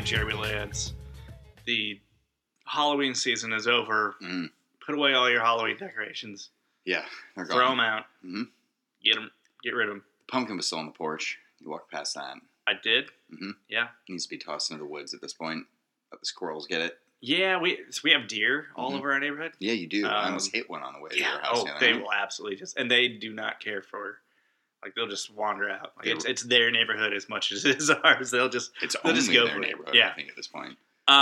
right, Jeremy Lance. The Halloween season is over. Mm. Put away all your Halloween decorations. Yeah, they're gone. Throw them out. Mm-hmm. Get rid of them. The pumpkin was still on the porch. You walked past that. I did. Mm-hmm. Yeah. It needs to be tossed into the woods at this point. Let the squirrels get it. Yeah, we have deer all over our neighborhood. Yeah, you do. I almost hit one on the way to your house. Oh, they will absolutely just, and they do not care for, like, they'll just wander out. Like, it's their neighborhood as much as it is ours. They'll just it's they'll only just go their for neighborhood. It. Yeah. I think at this point.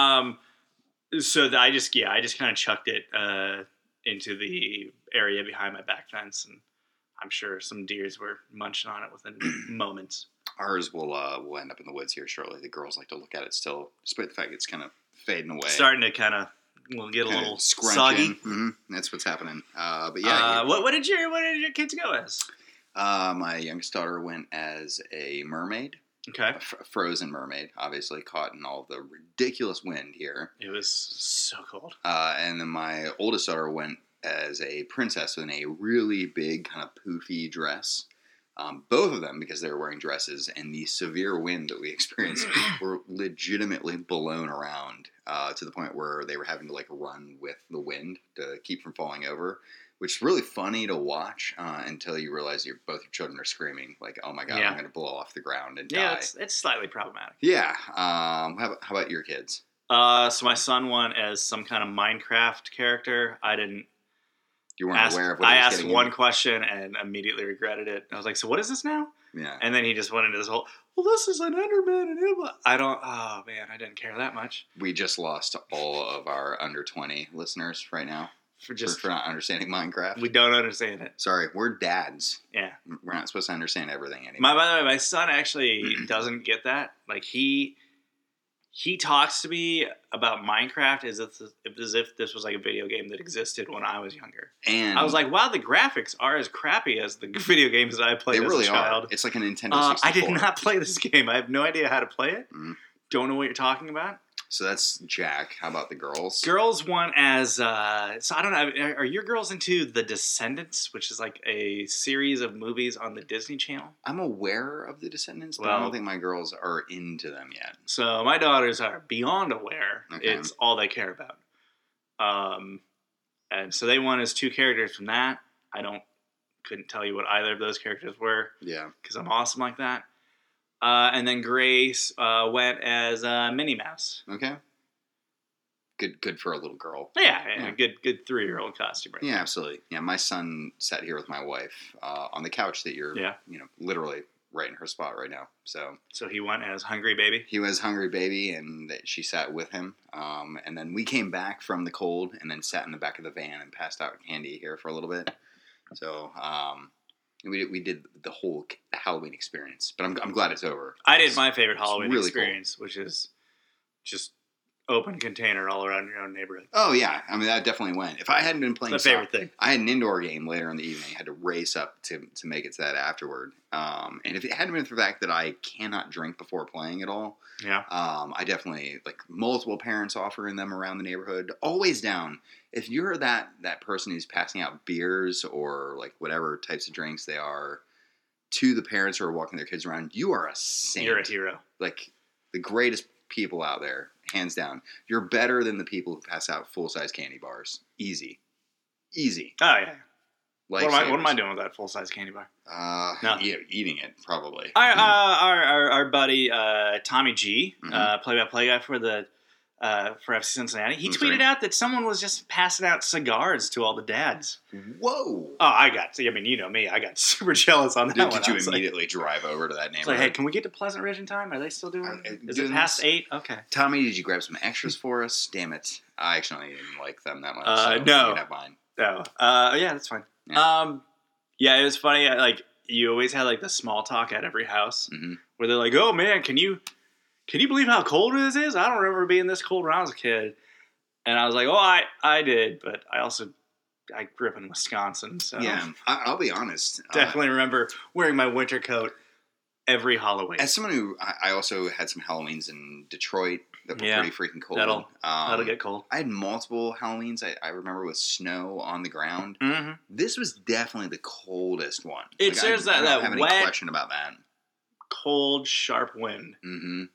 So I just kind of chucked it into the area behind my back fence, and I'm sure some deers were munching on it within moments. Ours will end up in the woods here shortly. The girls like to look at it still, despite the fact it's kind of fading away. Starting to kind of get a little soggy. Mm-hmm. That's what's happening. But yeah. What did your kids go as? My youngest daughter went as a mermaid. Okay. A frozen mermaid, obviously, caught in all the ridiculous wind here. It was so cold. And then my oldest daughter went as a princess in a really big kind of poofy dress. Both of them, because they were wearing dresses, and the severe wind that we experienced, were legitimately blown around to the point where they were having to like run with the wind to keep from falling over, which is really funny to watch until you realize both your children are screaming like, "Oh my god, I'm going to blow off the ground and die." Yeah, it's slightly problematic. Yeah. How about your kids? So my son went as some kind of Minecraft character. I didn't. You weren't aware of what I he was asked getting one in? question and immediately regretted it. I was like, "So what is this now?" Yeah. And then he just went into this whole, "Well, this is an Enderman," and oh man, I didn't care that much. We just lost all of our under 20 listeners right now for not understanding Minecraft. We don't understand it. Sorry, we're dads. Yeah. We're not supposed to understand everything anymore. By the way, my son actually doesn't get that. Like he talks to me about Minecraft as if this was like a video game that existed when I was younger. And I was like, wow, the graphics are as crappy as the video games that I played as a child. It's like a Nintendo 64. I did not play this game. I have no idea how to play it. Mm-hmm. Don't know what you're talking about. So that's Jack. How about the girls? Girls won as, so I don't know, are your girls into The Descendants, which is like a series of movies on the Disney Channel? I'm aware of the Descendants, but I don't think my girls are into them yet. So my daughters are beyond aware. Okay. It's all they care about. And so they won as two characters from that. Couldn't tell you what either of those characters were. Yeah. Because I'm awesome like that. And then Grace went as Minnie Mouse. Okay. Good for a little girl. Yeah. Good 3-year-old costume. Right? Yeah, absolutely. Yeah, my son sat here with my wife on the couch that you're, literally right in her spot right now. So he went as Hungry Baby? He was Hungry Baby, and she sat with him. And then we came back from the cold and then sat in the back of the van and passed out candy here for a little bit. So we did the whole Halloween experience, but I'm glad it's over. I did my favorite Halloween really experience, which is just open container all around your own neighborhood. Oh yeah, I mean that definitely went. If I hadn't been playing, it's my favorite thing. I had an indoor game later in the evening. I had to race up to make it to that afterward. And if it hadn't been for the fact that I cannot drink before playing at all, I definitely like multiple parents offering them around the neighborhood. Always down. If you're that person who's passing out beers or like whatever types of drinks they are to the parents who are walking their kids around, you are a saint. You're a hero. Like the greatest people out there, hands down. You're better than the people who pass out full-size candy bars. Easy. Oh yeah. What am I doing with that full-size candy bar? Yeah, eating it probably. Our buddy Tommy G, play-by-play guy for the for FC Cincinnati, he tweeted out that someone was just passing out cigars to all the dads. Whoa! Oh, you know me, I got super jealous on that one. Did you immediately drive over to that neighborhood? Like, hey, can we get to Pleasant Ridge in time? Are they still doing it? Is it past 8? Okay. Tommy, did you grab some extras for us? Damn it. I actually didn't like them that much. No. You can have mine. No. Yeah, that's fine. Yeah. It was funny. Like, you always had, like, the small talk at every house where they're like, oh, man, can you believe how cold this is? I don't remember being this cold when I was a kid. And I was like, oh, I did. But I grew up in Wisconsin. So yeah, I'll be honest. Definitely remember wearing my winter coat every Halloween. As someone who, I also had some Halloweens in Detroit that were pretty freaking cold. That'll get cold. I had multiple Halloweens. I remember with snow on the ground. Mm-hmm. This was definitely the coldest one. There's I don't have that any wet, question about that. cold, sharp wind. Mm-hmm.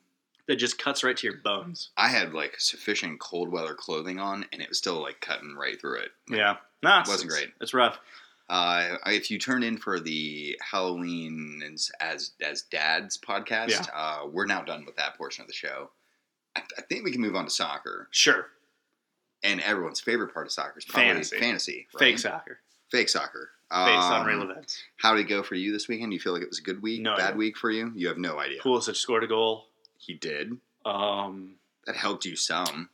that just cuts right to your bones. I had like sufficient cold weather clothing on, and it was still like cutting right through it. Yeah, no, it wasn't great. It's rough. If you turn in for the Halloween as Dads podcast, we're now done with that portion of the show. I think we can move on to soccer. Sure. And everyone's favorite part of soccer is probably fantasy. Right? Fake soccer. Fake soccer. Based on real events. How did it go for you this weekend? Do you feel like it was a good week? No bad idea. week for you? You have no idea. Pulisic scored a goal. He did? That helped you some.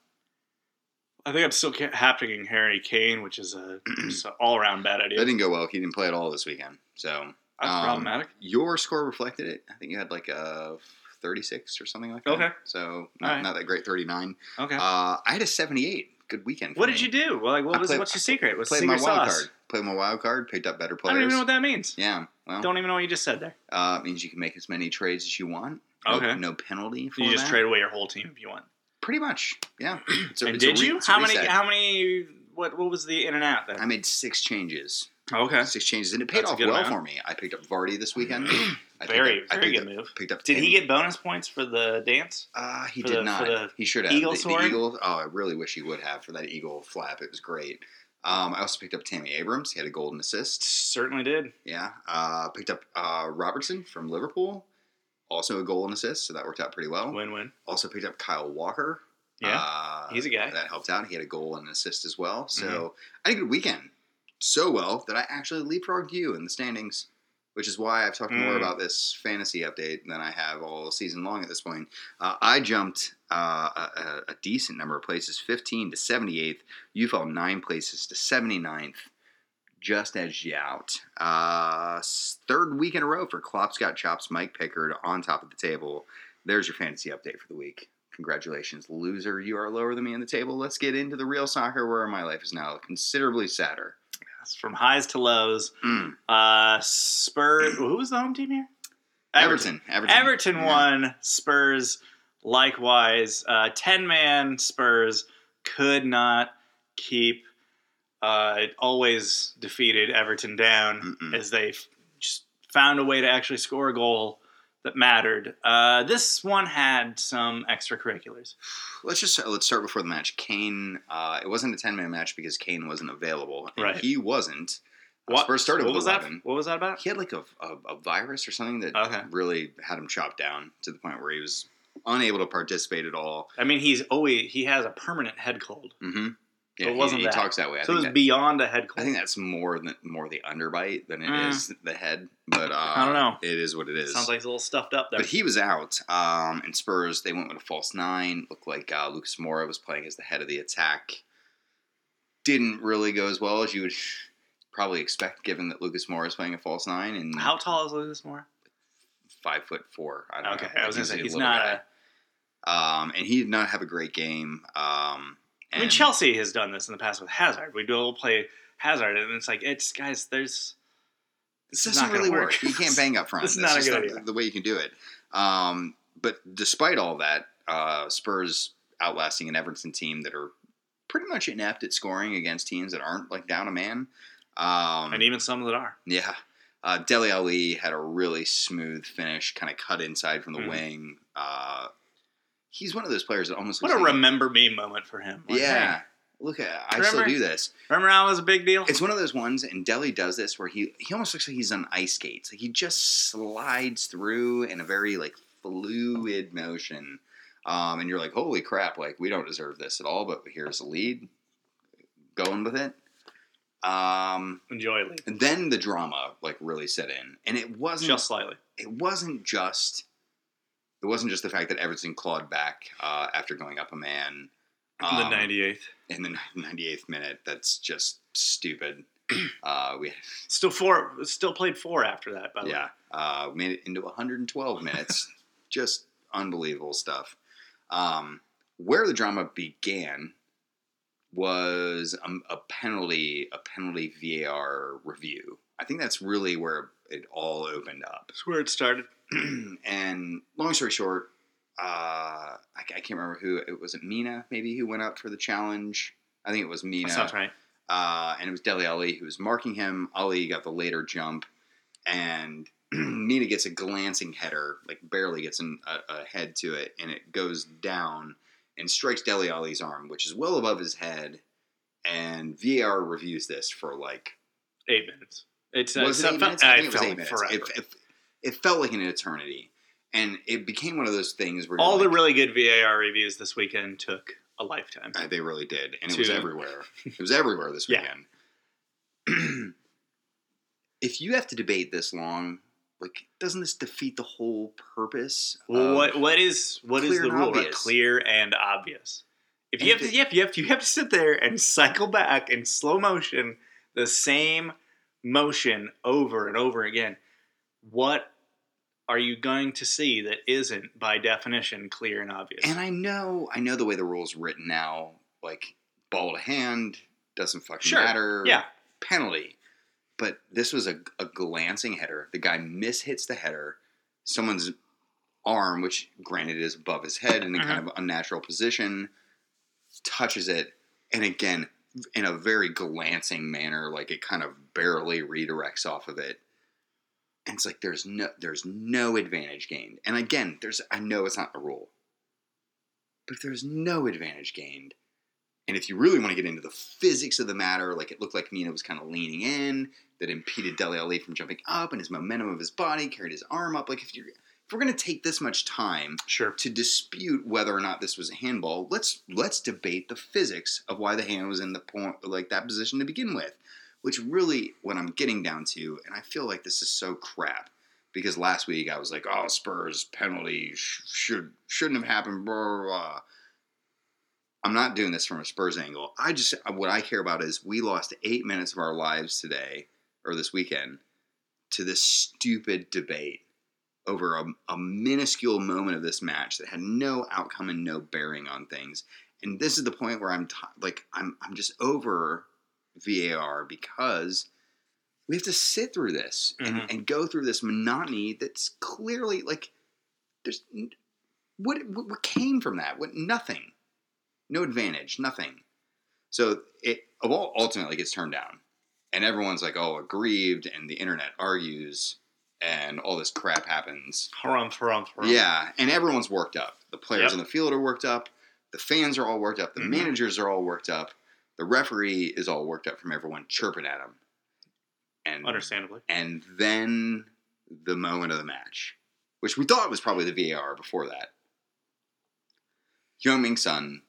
I think I'm still happening Harry Kane, which is just an all-around bad idea. That didn't go well. He didn't play at all this weekend. So that's problematic. Your score reflected it. I think you had like a 36 or something like that. Okay. So not that great. 39. Okay. I had a 78. Good weekend. What did you do? Well, like, what's your secret? What's the secret sauce? Played my wild card. Picked up better players. I don't even know what that means. Yeah. Well, don't even know what you just said there. It means you can make as many trades as you want. Okay. No penalty for you just that. trade away your whole team if you want. Pretty much. Yeah. Did you? How many? What was the in and out there? I made 6 changes. Okay. 6 changes, and it paid off well for me. I picked up Vardy this weekend. Very good move. Did he get bonus points for the dance? He did not. He should have. Eagle the eagle. Oh, I really wish he would have for that eagle flap. It was great. I also picked up Tammy Abrams. He had a golden assist. Certainly did. Yeah. Picked up Robertson from Liverpool. Also a goal and assist, so that worked out pretty well. Win-win. Also picked up Kyle Walker. Yeah, he's a guy. That helped out. He had a goal and an assist as well. So I had a good weekend. So well that I actually leapfrogged you in the standings, which is why I've talked more about this fantasy update than I have all season long at this point. I jumped a decent number of places, 15 to 78th. You fell 9 places to 79th. Just edged you out. 3rd week in a row for Klopp Scott Chops Mike Pickard on top of the table. There's your fantasy update for the week. Congratulations, loser. You are lower than me in the table. Let's get into the real soccer where my life is now considerably sadder. Yes, from highs to lows. Spurs. Who was the home team here? Everton won. Spurs likewise. 10-man Spurs could not keep always defeated Everton down as they just found a way to actually score a goal that mattered. This one had some extracurriculars. Let's start before the match. Kane, it wasn't a 10-man match because Kane wasn't available. And he wasn't. Spurs started with 11. What was that about? He had like a virus or something that really had him chopped down to the point where he was unable to participate at all. I mean, he has a permanent head cold. Mm-hmm. Yeah, it wasn't he talks that way. So it was beyond a head cold. I think that's more the underbite than it is the head. But I don't know. It is what it is. Sounds like it's a little stuffed up there. But he was out. And Spurs, they went with a false 9. Looked like Lucas Moura was playing as the head of the attack. Didn't really go as well as you would probably expect, given that Lucas Moura is playing a false 9. And how tall is Lucas Moura? 5'4". I don't know. I was going to say he's not and he did not have a great game. I mean, Chelsea has done this in the past with Hazard. We'll play Hazard, and it's like, this doesn't really work. You can't bang up front. This is not a good idea. The way you can do it. But despite all that, Spurs outlasting an Everton team that are pretty much inept at scoring against teams that aren't like down a man. And even some that are. Yeah. Dele Alli had a really smooth finish, kind of cut inside from the wing. He's one of those players that almost looks what a remember me moment for him. Like, yeah. Hey, look, I still do this. Remember how it was a big deal? It's one of those ones, and Dele does this where he almost looks like he's on ice skates. Like he just slides through in a very like fluid motion. And you're like, holy crap, like we don't deserve this at all, but here's a lead. Going with it. Enjoy lead. And then the drama like really set in. And it wasn't just slightly. It wasn't just the fact that Everton clawed back after going up a man. In the 98th. In the 98th minute. That's just stupid. We still played 4 after that, by the way. Yeah. Made it into 112 minutes. Just unbelievable stuff. Where the drama began was a penalty VAR review. I think that's really where it all opened up. That's where it started. And long story short, I can't remember who it was. It Mina maybe who went up for the challenge. I think it was Mina. That sounds right. And it was Dele Alli who was marking him. Ali got the later jump, and Mina gets a glancing header, like barely gets a head to it, and it goes down and strikes Dele Alli's arm, which is well above his head. And VAR reviews this for like 8 minutes. Was it 8 minutes? I think it was 8 minutes. Forever. It felt like an eternity. And it became one of those things where all the really good VAR reviews this weekend took a lifetime. They really did. And it was everywhere. It was everywhere this weekend. If you have to debate this long, like, doesn't this defeat the whole purpose? Well, what is the rule? Right? Clear and obvious. If you have to sit there and cycle back in slow motion the same motion over and over again, what are you going to see that isn't by definition clear and obvious? And I know the way the rule's written now, like ball to hand doesn't fucking matter. Yeah, penalty. But this was a glancing header. The guy mishits the header. Someone's arm, which granted is above his head in a kind of unnatural position, touches it, and again, in a very glancing manner, like it kind of barely redirects off of it. And it's like there's no advantage gained. And again, I know it's not a rule, but if there's no advantage gained, and if you really want to get into the physics of the matter, like it looked like Mina was kind of leaning in, that impeded Dele Alli from jumping up, and his momentum of his body carried his arm up. Like if we're going to take this much time to dispute whether or not this was a handball, let's debate the physics of why the hand was in the point, like that position to begin with. Which really, what I'm getting down to, and I feel like this is so crap, because last week I was like, oh, Spurs penalty shouldn't have happened, blah, blah, blah. I'm not doing this from a Spurs angle. What I care about is we lost 8 minutes of our lives today, or this weekend, to this stupid debate over a minuscule moment of this match that had no outcome and no bearing on things. And this is the point where I'm just over VAR, because we have to sit through this and go through this monotony that's clearly like there's what came from that? Nothing. No advantage, nothing. So it ultimately gets turned down. And everyone's like, oh, aggrieved, and the internet argues, and all this crap happens. Harumph. Yeah, and everyone's worked up. The players in the field are worked up. The fans are all worked up. The managers are all worked up. The referee is all worked up from everyone chirping at him. And understandably. And then the moment of the match, which we thought was probably the VAR before that. Heung-min Son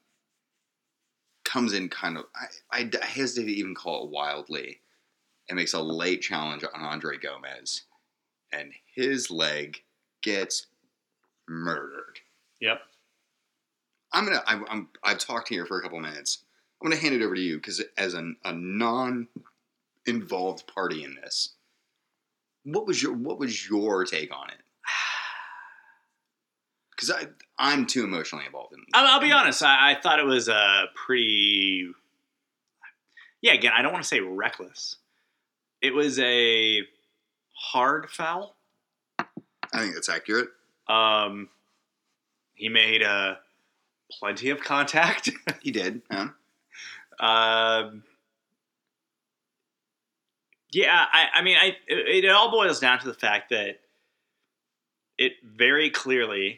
comes in kind of, I hesitate to even call it wildly, and makes a late challenge on Andre Gomez. And his leg gets murdered. Yep. I've talked here for a couple minutes. I'm going to hand it over to you, because as a non-involved party in this, what was your take on it? Because I'm too emotionally involved in it. I'll be honest. I thought it was a pretty... Yeah, again, I don't want to say reckless. It was a hard foul. I think that's accurate. He made plenty of contact. He did, yeah. Yeah, I mean, it all boils down to the fact that it very clearly,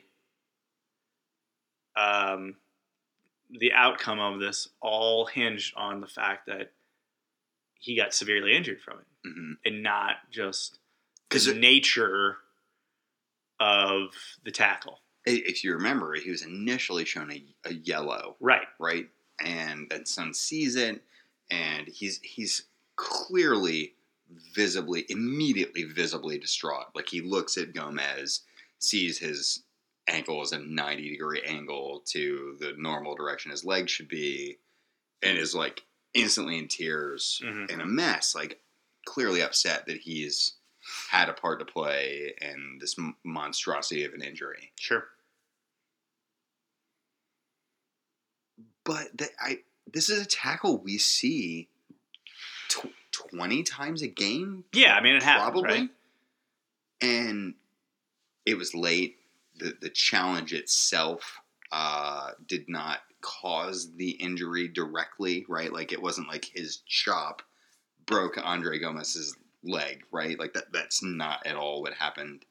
the outcome of this all hinged on the fact that he got severely injured from it, and not just the nature of the tackle. If you remember, he was initially shown a yellow. Right. And then Son sees it, and he's clearly immediately visibly distraught. Like, he looks at Gomez, sees his ankle as a 90-degree angle to the normal direction his leg should be, and is like instantly in tears, in a mess, like clearly upset that he's had a part to play in this monstrosity of an injury. Sure. But this is a tackle we see 20 times a game. Yeah, I mean, it happens, probably. Right? And it was late. The challenge itself did not cause the injury directly, right? Like, it wasn't like his chop broke Andre Gomez's leg, right? Like that's not at all what happened.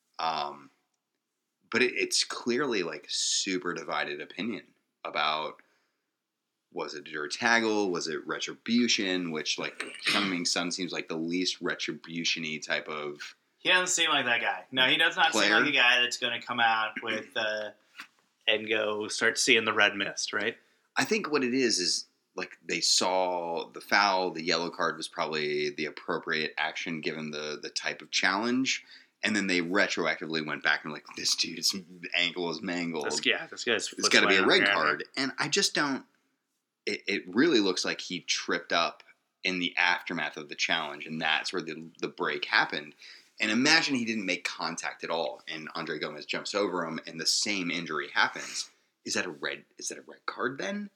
But it's clearly like super divided opinion about, was it a dirt tackle? Was it retribution? Which, like, Heung-Min Son seems like the least retribution-y type of... He doesn't seem like that guy. No, he does not seem like a guy that's going to come out with and go start seeing the red mist, right? I think what it is like they saw the foul, the yellow card was probably the appropriate action given the type of challenge, and then they retroactively went back and were like, this dude's ankle is mangled. This guy's it's got to be a red card. And I just don't... It really looks like he tripped up in the aftermath of the challenge, and that's where the break happened. And imagine he didn't make contact at all, and Andre Gomez jumps over him, and the same injury happens. Is that a red card then?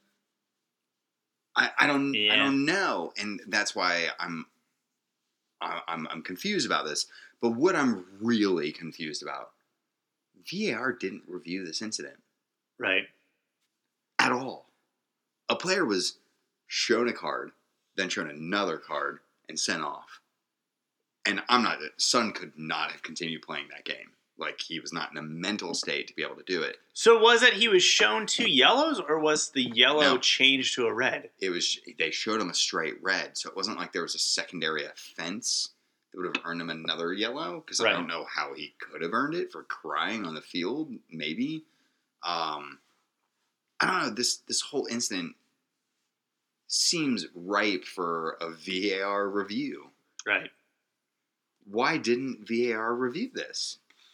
I don't know, and that's why I'm confused about this. But what I'm really confused about, VAR didn't review this incident, right? At all. A player was shown a card, then shown another card, and sent off. And Son could not have continued playing that game. Like, he was not in a mental state to be able to do it. So was it he was shown 2 yellows, or was the yellow changed to a red? They showed him a straight red, so it wasn't like there was a secondary offense that would have earned him another yellow, because I don't know how he could have earned it for crying on the field, maybe. I don't know, this whole incident seems ripe for a VAR review. Right. Why didn't VAR review this?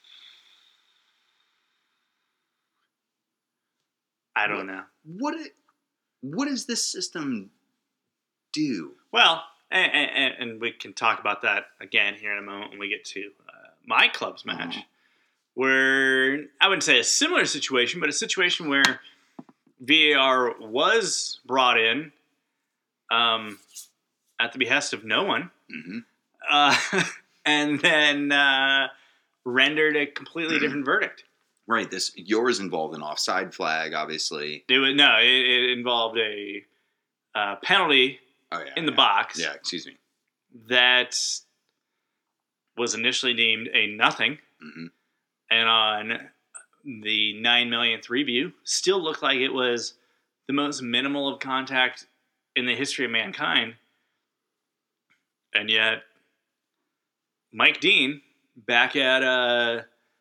I don't know. What does this system do? Well, and we can talk about that again here in a moment when we get to my club's match, where I wouldn't say a similar situation, but a situation where VAR was brought in at the behest of no one, and then rendered a completely different verdict. Right. Yours involved an offside flag, obviously. It involved a penalty in the box. Yeah, excuse me. That was initially deemed a nothing, and on the 9 millionth review, still looked like it was the most minimal of contact in the history of mankind. And yet, Mike Dean, back at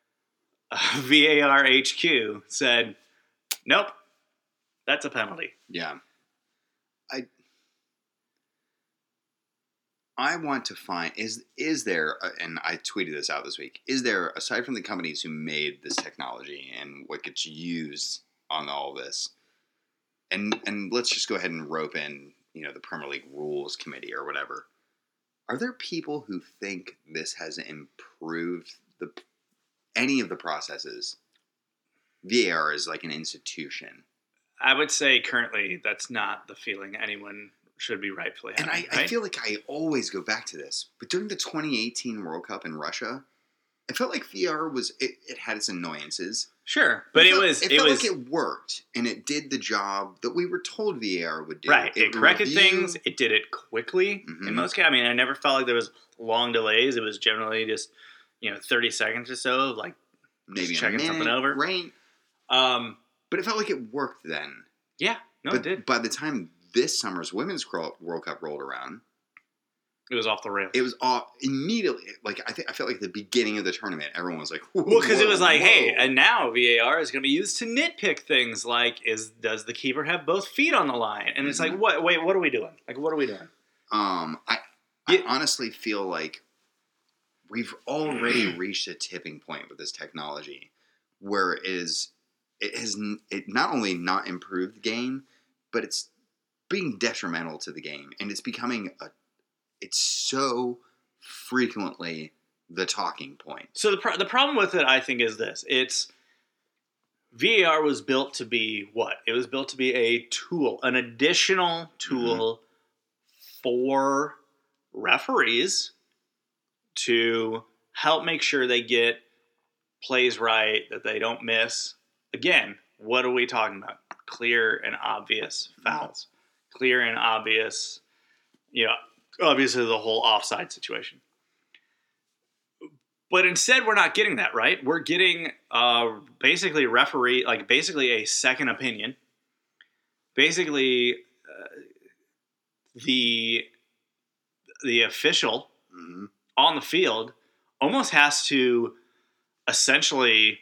VAR HQ, said, nope, that's a penalty. Yeah. I want to find, is there, and I tweeted this out this week, is there, aside from the companies who made this technology and what gets used on all this, and let's just go ahead and rope in, the Premier League Rules Committee or whatever, are there people who think this has improved any of the processes? VAR is like an institution. I would say currently that's not the feeling anyone should be rightfully having. And I feel like I always go back to this. But during the 2018 World Cup in Russia, I felt like VAR it had its annoyances. Sure, but it felt like it worked, and it did the job that we were told VAR would do. Right, it corrected things. It did it quickly in most cases. I mean, I never felt like there was long delays. It was generally just 30 seconds or so, of like maybe just checking something over. Right. But it felt like it worked then. Yeah, it did. By the time this summer's Women's World Cup rolled around, it was off the rails. It was off immediately. Like I felt like at the beginning of the tournament, everyone was like, "Well," because it was like, "Hey," and now VAR is going to be used to nitpick things like, does the keeper have both feet on the line? And it's like, what? Wait, what are we doing? Like, what are we doing? I honestly feel like we've already reached a tipping point with this technology, where it has not only not improved the game, but it's being detrimental to the game, and it's becoming it's so frequently the talking point. So the problem with it, I think, is this. It's VAR was built to be what? It was built to be a tool, an additional tool for referees to help make sure they get plays right, that they don't miss. Again, what are we talking about? Clear and obvious fouls. Clear and obvious, obviously the whole offside situation. But instead, we're not getting that, right? We're getting basically basically a second opinion. Basically, the official on the field almost has to essentially,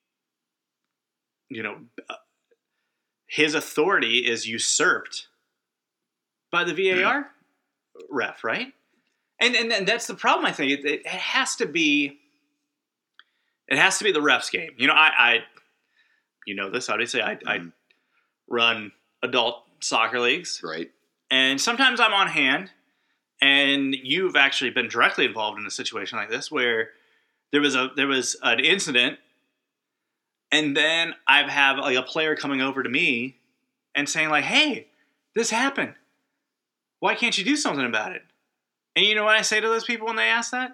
his authority is usurped by the VAR ref, right? And that's the problem. I think it has to be. It has to be the ref's game. I this obviously. I run adult soccer leagues, right? And sometimes I'm on hand. And you've actually been directly involved in a situation like this, where there was an incident, and then I have like a player coming over to me and saying like, "Hey, this happened. Why can't you do something about it?" And you know what I say to those people when they ask that?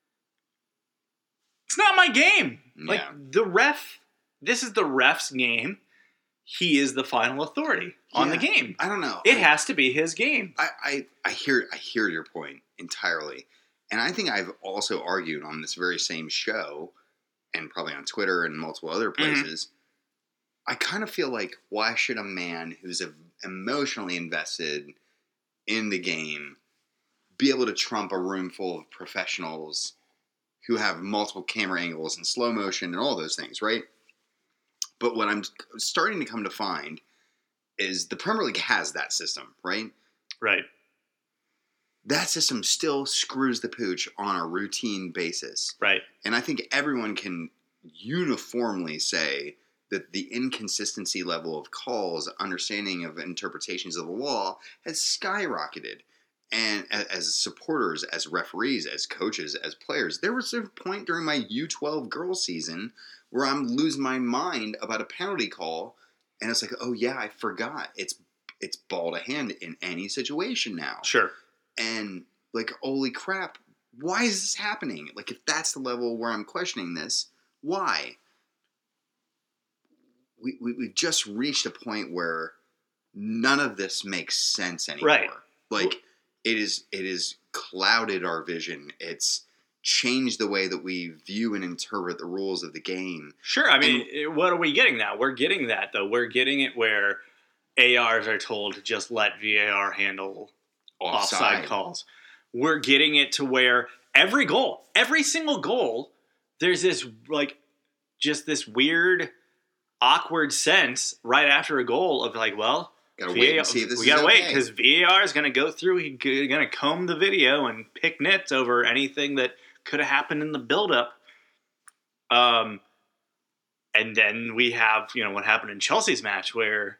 It's not my game. Yeah. Like the ref, this is the ref's game. He is the final authority on the game. I don't know. It has to be his game. I hear your point entirely. And I think I've also argued on this very same show, and probably on Twitter and multiple other places, I kind of feel like, why should a man who's emotionally invested in the game be able to trump a room full of professionals who have multiple camera angles and slow motion and all those things, right? But what I'm starting to come to find is the Premier League has that system, right? Right. That system still screws the pooch on a routine basis. Right. And I think everyone can uniformly say that the inconsistency level of calls, understanding of interpretations of the law has skyrocketed. And as supporters, as referees, as coaches, as players, there was a point during my U12 girls season where I'm losing my mind about a penalty call, and it's like, oh yeah, I forgot. It's ball to hand in any situation now. Sure. And like, holy crap, why is this happening? Like, if that's the level where I'm questioning this, why? We've just reached a point where none of this makes sense anymore. Right. Like, it is clouded our vision. It's changed the way that we view and interpret the rules of the game. Sure. I mean, what are we getting now? We're getting that, though. We're getting it where ARs are told to just let VAR handle offside calls. We're getting it to where every single goal, there's this, like, just this weird, awkward sense right after a goal of, like, well, Gotta wait and see if this we gotta is wait okay. because VAR is going to go through. He's going to comb the video and pick nits over anything that could have happened in the buildup. And then we have what happened in Chelsea's match where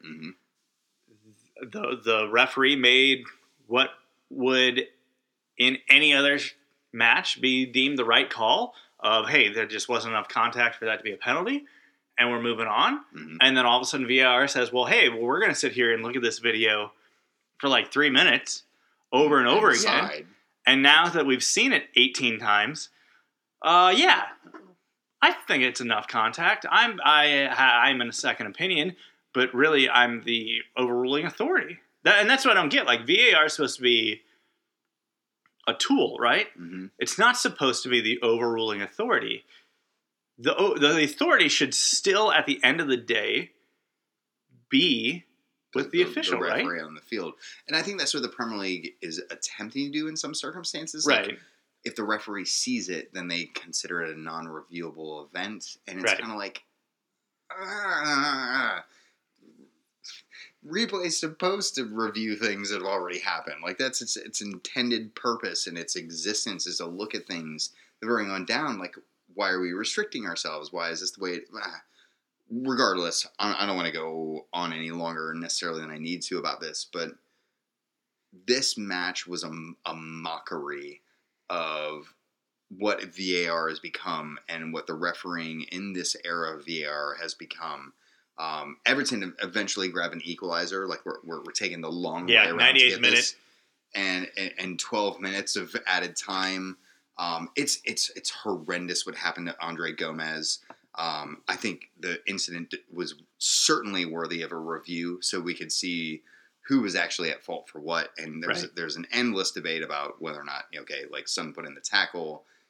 the referee made what would in any other match be deemed the right call of, hey, there just wasn't enough contact for that to be a penalty. And we're moving on. And then all of a sudden VAR says, we're going to sit here and look at this video for like 3 minutes over and over again. And now that we've seen it 18 times, I think it's enough contact. I'm in a second opinion, but really I'm the overruling authority. And that's what I don't get. Like, VAR is supposed to be a tool, right? It's not supposed to be the overruling authority. The authority should still, at the end of the day, be with the official, the referee right? on the field. And I think that's what the Premier League is attempting to do in some circumstances. Right. Like, if the referee sees it, then they consider it a non-reviewable event. And it's kind of like, replay is supposed to review things that have already happened. Like, that's its intended purpose and its existence is to look at things that are going down. Like, why are we restricting ourselves? Why is this the way regardless, I don't want to go on any longer necessarily than I need to about this, but this match was a mockery of what VAR has become and what the refereeing in this era of VAR has become. Everton eventually grabbed an equalizer. Like, we're taking the long way around 98th minute. And 12 minutes of added time. It's horrendous what happened to Andre Gomez. I think the incident was certainly worthy of a review so we could see who was actually at fault for what. And there's an endless debate about whether or not, like Son put in the tackle.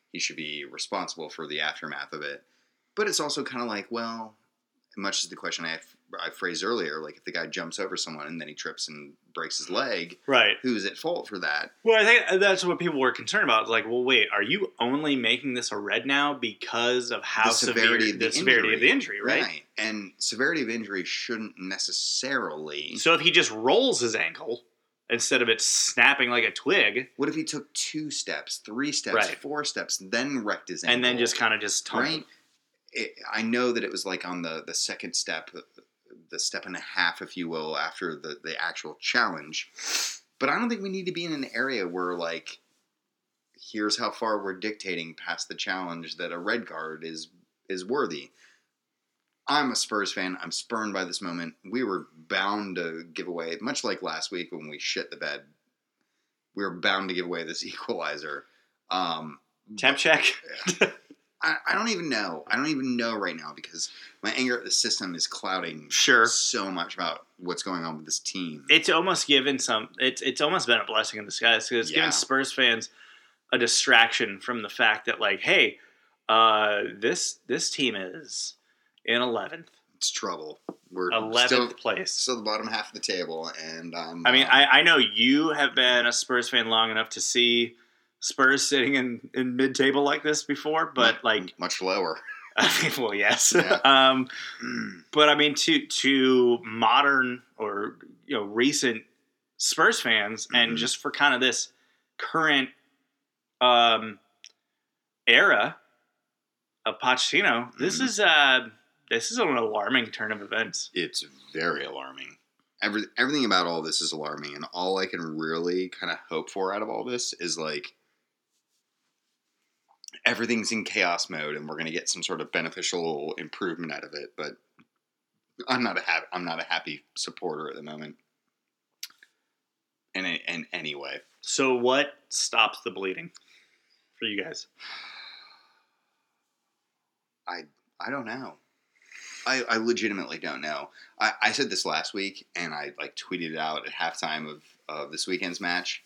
he should be responsible for the aftermath of it. But it's also kind of like, well, much as the question I phrased earlier, like if the guy jumps over someone and then he trips and breaks his leg, right? Who's at fault for that? Well, I think that's what people were concerned about. It's like, well, wait, are you only making this a red now because of how severity of the injury, right? And severity of injury shouldn't necessarily. So if he just rolls his ankle instead of it snapping like a twig, what if he took 2 steps, 3 steps, 4 steps, then wrecked his ankle, and then just kind of just tumbled? Right? I know that it was like on the second step, the step and a half, if you will, after the actual challenge. But I don't think we need to be in an area where, like, here's how far we're dictating past the challenge that a red card is worthy. I'm a Spurs fan. I'm spurned by this moment. We were bound to give away, much like last week when we shit the bed, we were bound to give away this equalizer. Temp check? I don't even know. I don't even know right now because my anger at the system is clouding so much about what's going on with this team. It's almost given it's almost been a blessing in disguise because it's given Spurs fans a distraction from the fact that, like, hey, this team is in 11th. It's trouble. We're 11th place. Still the bottom half of the table, and I know you have been a Spurs fan long enough to see Spurs sitting in mid-table like this before, but much lower. Well, yes. Yeah. But I mean, to modern or recent Spurs fans, and just for kind of this current era of Pochettino, this is an alarming turn of events. It's very alarming. Everything about all this is alarming, and all I can really kind of hope for out of all this is like everything's in chaos mode, and we're going to get some sort of beneficial improvement out of it. But I'm not a happy supporter at the moment. In any way. So what stops the bleeding for you guys? I don't know. I legitimately don't know. I said this last week, and I tweeted it out at halftime of this weekend's match.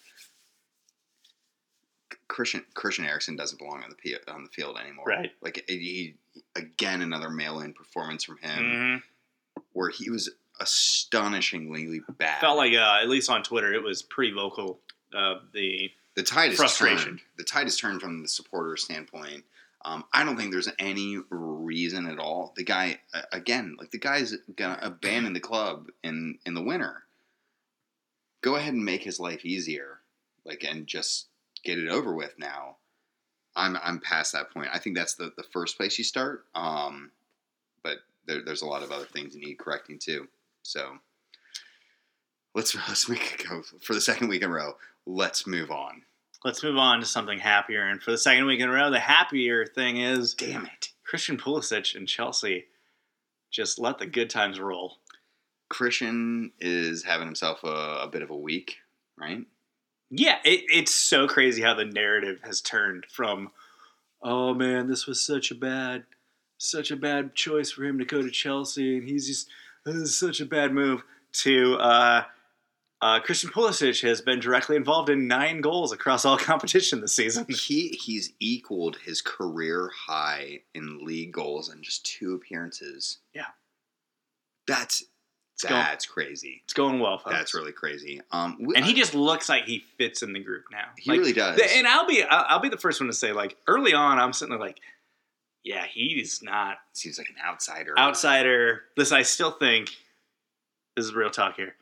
Christian Eriksen doesn't belong on the field anymore. Right. Like he again, another mail-in performance from him, where he was astonishingly bad. Felt like at least on Twitter, it was pretty vocal. The tide frustration. The tide is turned from the supporter standpoint. I don't think there's any reason at all. The guy, again, the guy's gonna abandon the club in the winter. Go ahead and make his life easier, and just get it over with now. I'm past that point. I think that's the first place you start. But there's a lot of other things that need correcting too. So let's make it go for the second week in a row. Let's move on. Let's move on to something happier. And for the second week in a row, the happier thing is, damn it, Christian Pulisic and Chelsea just let the good times roll. Christian is having himself a bit of a week, right? Yeah, it's so crazy how the narrative has turned from, oh man, this was such a bad choice for him to go to Chelsea, and this is such a bad move, to Christian Pulisic has been directly involved in 9 goals across all competition this season. He's equaled his career high in league goals in just 2 appearances. Yeah. That's crazy. It's going well, folks. That's really crazy. And he just looks like he fits in the group now. He really does. And I'll be the first one to say, early on, I'm sitting there yeah, he's not. Seems like an outsider. Listen, I still think, this is real talk here,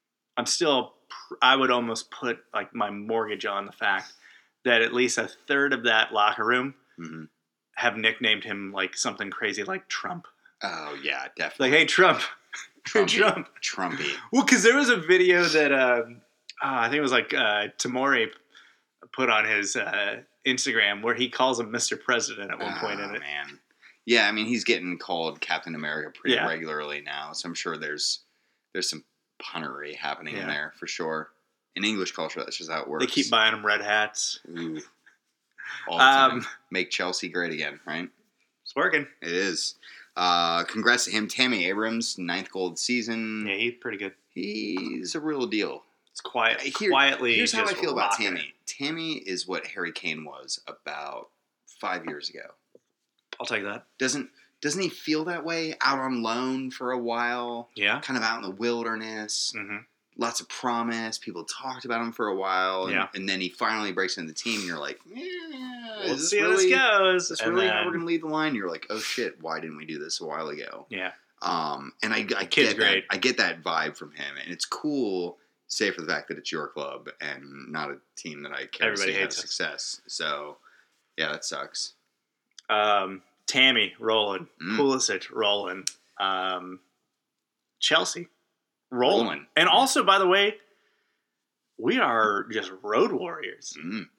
I would almost put my mortgage on the fact that at least a third of that locker room have nicknamed him something crazy like Trump. Oh yeah, definitely. Hey Trump. Trumpy. Well, because there was a video that I think it was Tamori put on his Instagram where he calls him Mr. President at one point in it. Man. Yeah, I mean he's getting called Captain America pretty regularly now, so I'm sure there's some punnery happening in there for sure. In English culture, that's just how it works. They keep buying him red hats. Ooh. All the time. Make Chelsea great again, right? It's working. It is. Congrats to him. Tammy Abrams, 9th goal of the season. Yeah, he's pretty good. He's a real deal. It's quietly. Here's how I feel about rocking. Tammy. Tammy is what Harry Kane was about 5 years ago. I'll take that. Doesn't he feel that way? Out on loan for a while, Yeah. kind of out in the wilderness. Mm-hmm. Lots of promise. People talked about him for a while, and then he finally breaks into the team. And you're like, let's see how this goes. Is this really how we're going to lead the line? You're like, oh shit, why didn't we do this a while ago? Yeah. And I get that. I get that vibe from him, and it's cool. Save for the fact that it's your club and not a team that I care to see have success. So, yeah, that sucks. Tammy rolling, Pulisic rolling, Chelsea. Rolling. And also, by the way, we are just road warriors.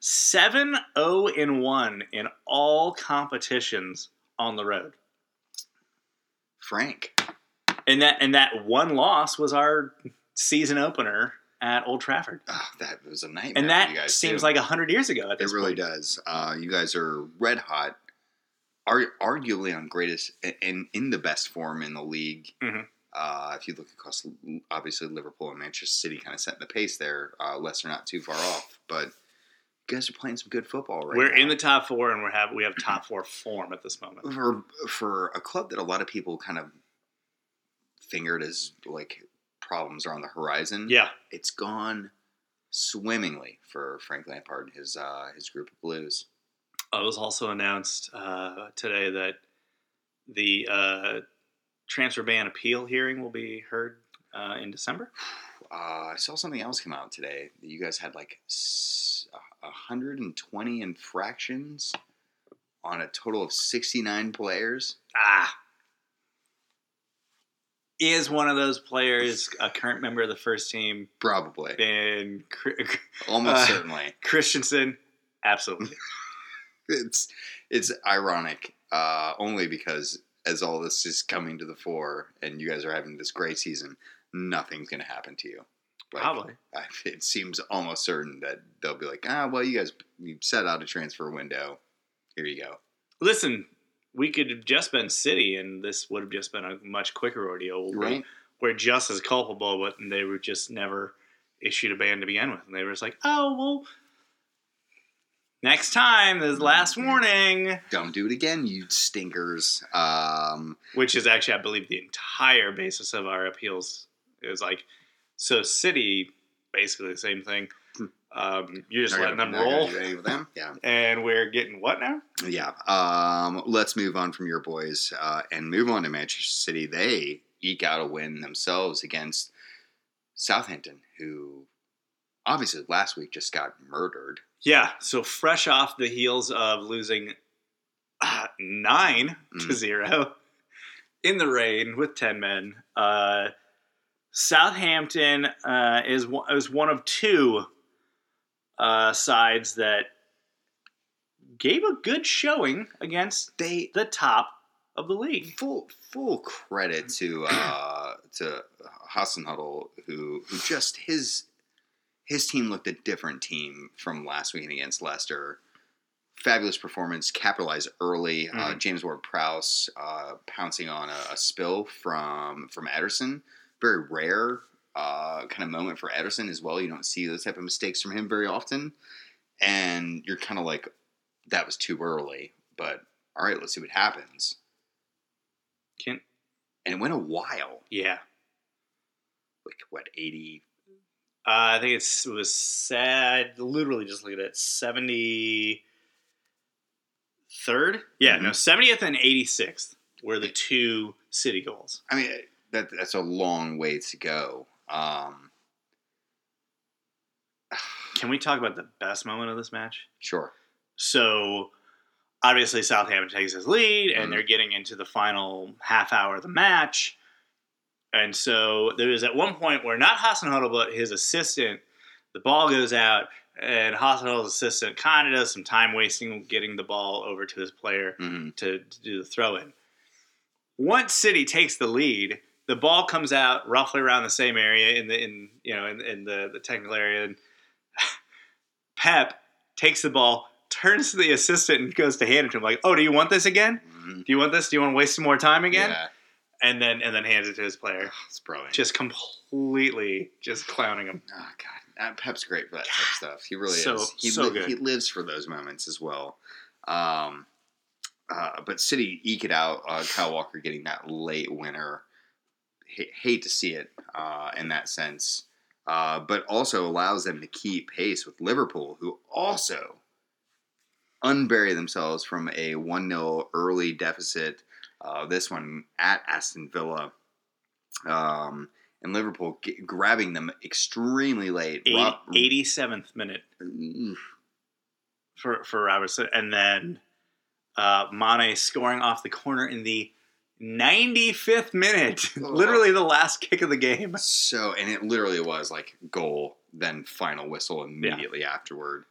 7-0-1 in all competitions on the road. Frank. And that one loss was our season opener at Old Trafford. Oh, that was a nightmare. And that for you guys seems like 100 years ago at this point. It really does. You guys are red hot. Arguably on greatest and in the best form in the league. Mm-hmm. If you look across, obviously Liverpool and Manchester City kind of setting the pace there. Leicester not too far off, but you guys are playing some good football right now. We're in the top four, and we have top four form at this moment. For a club that a lot of people kind of fingered as like problems are on the horizon. Yeah, it's gone swimmingly for Frank Lampard and his group of Blues. It was also announced today that the transfer ban appeal hearing will be heard in December. I saw something else come out today. You guys had like 120 infractions on a total of 69 players. Is one of those players a current member of the first team? Probably. And almost certainly. Christensen? Absolutely. It's ironic, only because as all this is coming to the fore and you guys are having this great season, nothing's going to happen to you. Like, probably. It seems almost certain that they'll be like, well, you set out a transfer window. Here you go. Listen, we could have just been City, and this would have just been a much quicker ordeal. Right. We're just as culpable, but they were just never issued a ban to begin with. And they were just like, oh, well, next time, this last warning. Don't do it again, you stinkers. Which is actually, I believe, the entire basis of our appeals. It was like, so City, basically the same thing. You're just letting them roll. With them. Yeah. And we're getting what now? Yeah. Let's move on from your boys and move on to Manchester City. They eke out a win themselves against Southampton, who obviously last week just got murdered. Yeah. So fresh off the heels of losing 9-0 in the rain with 10 men. Southampton is one of two sides that gave a good showing against the top of the league. Full credit to Hasenhuttl, who just his team looked a different team from last week against Leicester. Fabulous performance, capitalized early. James Ward-Prowse pouncing on a spill from Ederson. Very rare kind of moment for Ederson as well. You don't see those type of mistakes from him very often. And you're kind of like, that was too early. But, all right, let's see what happens. And it went a while. Yeah. Like, what, 80? I think it was sad. Literally just look at it. 73rd? Yeah, no, 70th and 86th were the two City goals. I mean, that's a long way to go. Can we talk about the best moment of this match? Sure. So, obviously, Southampton takes his lead, and they're getting into the final half hour of the match. And so, there was at one point where not Hasenhuttl, but his assistant, the ball goes out, and Hasenhutl's assistant kind of does some time wasting getting the ball over to his player to do the throw-in. Once City takes the lead, the ball comes out roughly around the same area in the technical area, and Pep takes the ball, turns to the assistant, and goes to hand it to him like, "Oh, do you want this again? Do you want this? Do you want to waste some more time again?" Yeah. And then hands it to his player. It's brilliant. Just completely just clowning him. Oh God, Pep's great for that type of stuff. He really is. So good. He lives for those moments as well. But City eke it out. Kyle Walker getting that late winner. Hate to see it in that sense. But also allows them to keep pace with Liverpool, who also unbury themselves from a 1-0 early deficit. This one at Aston Villa. And Liverpool grabbing them extremely late. 87th minute for Robertson. And then Mane scoring off the corner in the 95th minute. Literally the last kick of the game. So, and it literally was like goal, then final whistle immediately afterward.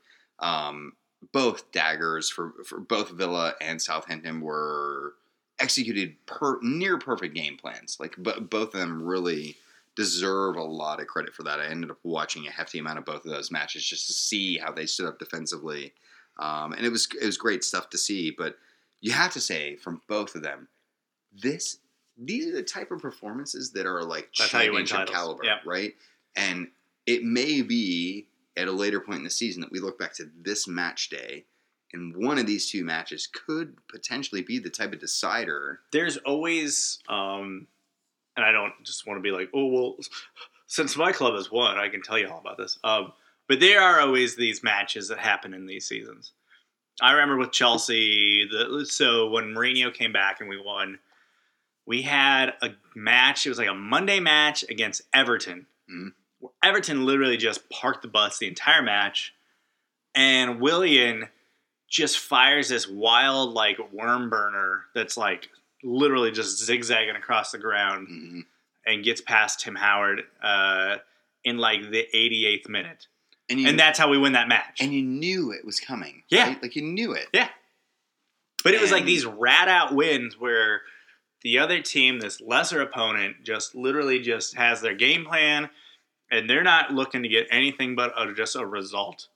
Both daggers for both Villa and Southampton were executed near perfect game plans. Like both of them really deserve a lot of credit for that. I ended up watching a hefty amount of both of those matches just to see how they stood up defensively. And it was great stuff to see. But you have to say, from both of them, these are the type of performances that are like championship caliber, right? And it may be at a later point in the season that we look back to this match day, and one of these two matches could potentially be the type of decider. There's always, and I don't just want to be like, oh, well, since my club has won, I can tell you all about this. But there are always these matches that happen in these seasons. I remember with Chelsea, so when Mourinho came back and we won, we had a match. It was like a Monday match against Everton. Mm-hmm. Where Everton literally just parked the bus the entire match. And Willian just fires this wild, like, worm burner that's, like, literally just zigzagging across the ground and gets past Tim Howard in, like, the 88th minute. And that's how we win that match. And you knew it was coming. Yeah. Right? Like, you knew it. Yeah. But it was like these rat-out wins where the other team, this lesser opponent, just literally just has their game plan, and they're not looking to get anything but just a result.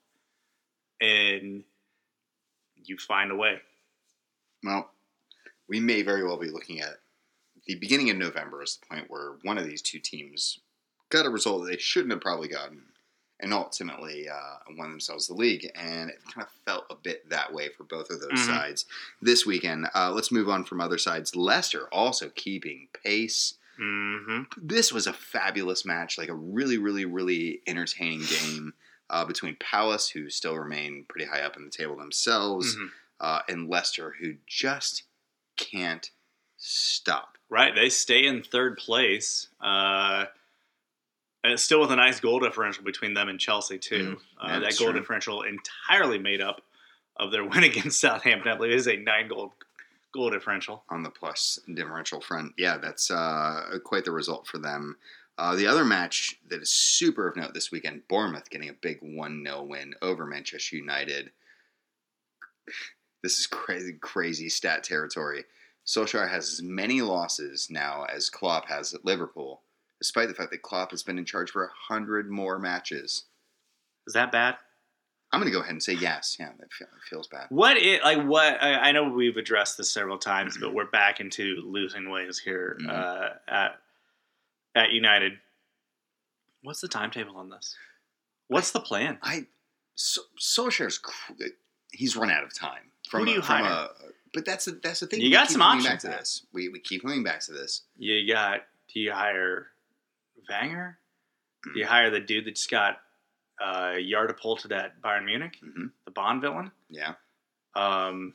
And you find a way. Well, we may very well be looking at the beginning of November as the point where one of these two teams got a result that they shouldn't have probably gotten, and ultimately won themselves the league. And it kind of felt a bit that way for both of those sides this weekend. Let's move on from other sides. Leicester also keeping pace. This was a fabulous match, like a really, really, really entertaining game between Palace, who still remain pretty high up in the table themselves, and Leicester, who just can't stop. Right, they stay in third place. And still with a nice goal differential between them and Chelsea, too. That goal differential entirely made up of their win against Southampton. I believe it is a 9-goal differential. On the plus differential front. Yeah, that's quite the result for them. The other match that is super of note this weekend, Bournemouth getting a big 1-0 win over Manchester United. This is crazy stat territory. Solskjaer has as many losses now as Klopp has at Liverpool, despite the fact that Klopp has been in charge for 100 more matches. Is that bad? I'm going to go ahead and say yes. Yeah, that feels bad. I know we've addressed this several times, but we're back into losing ways here at United. What's the timetable on this? What's the plan? Solskjaer's he's run out of time. Who do you hire? But that's the thing. You got some options. Back to this. We keep coming back to this. Do you hire Wenger? Do you hire the dude that just got Yardapulted at Bayern Munich? The Bond villain? Yeah. Guy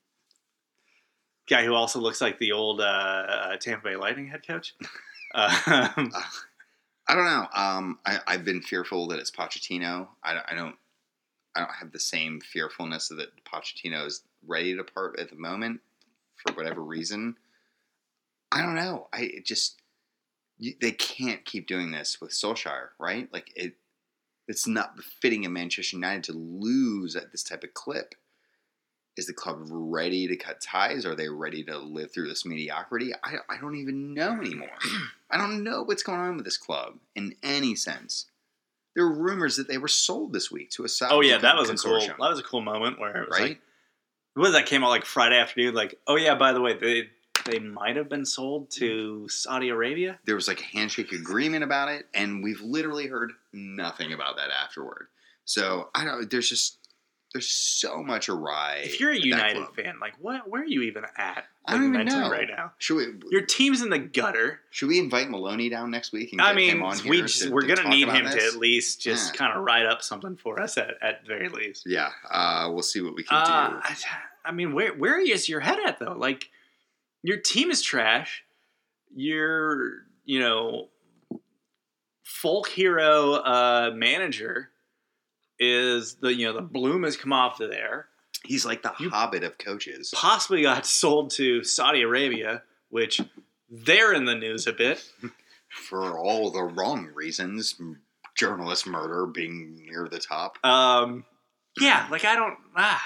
who also looks like the old Tampa Bay Lightning head coach? I don't know. I've been fearful that it's Pochettino. I don't have the same fearfulness that Pochettino is ready to part at the moment for whatever reason. I don't know. They can't keep doing this with Solskjaer, right? Like it's not befitting of Manchester United to lose at this type of clip. Is the club ready to cut ties? Are they ready to live through this mediocrity? I don't even know anymore. I don't know what's going on with this club in any sense. There were rumors that they were sold this week to a Saudi. Oh yeah, that was a cool moment where it was right. That came out like Friday afternoon. Like, oh yeah, by the way, they might have been sold to Saudi Arabia. There was like a handshake agreement about it, and we've literally heard nothing about that afterward. So I don't. There's just there's so much awry. If you're a at that United club. fan, like where are you even at? I don't even mentally know right now. Your team's in the gutter. Should we invite Maloney down next week and get him on here? We're going to need him this? to at least just kind of write up something for us at the very least. Yeah, we'll see what we can do. I mean, where is your head at though? Like, your team is trash. Your folk hero manager is the bloom has come off of there. He's like the Hobbit of coaches. Possibly got sold to Saudi Arabia, which they're in the news a bit. For all the wrong reasons. Journalist murder being near the top. Yeah, like I don't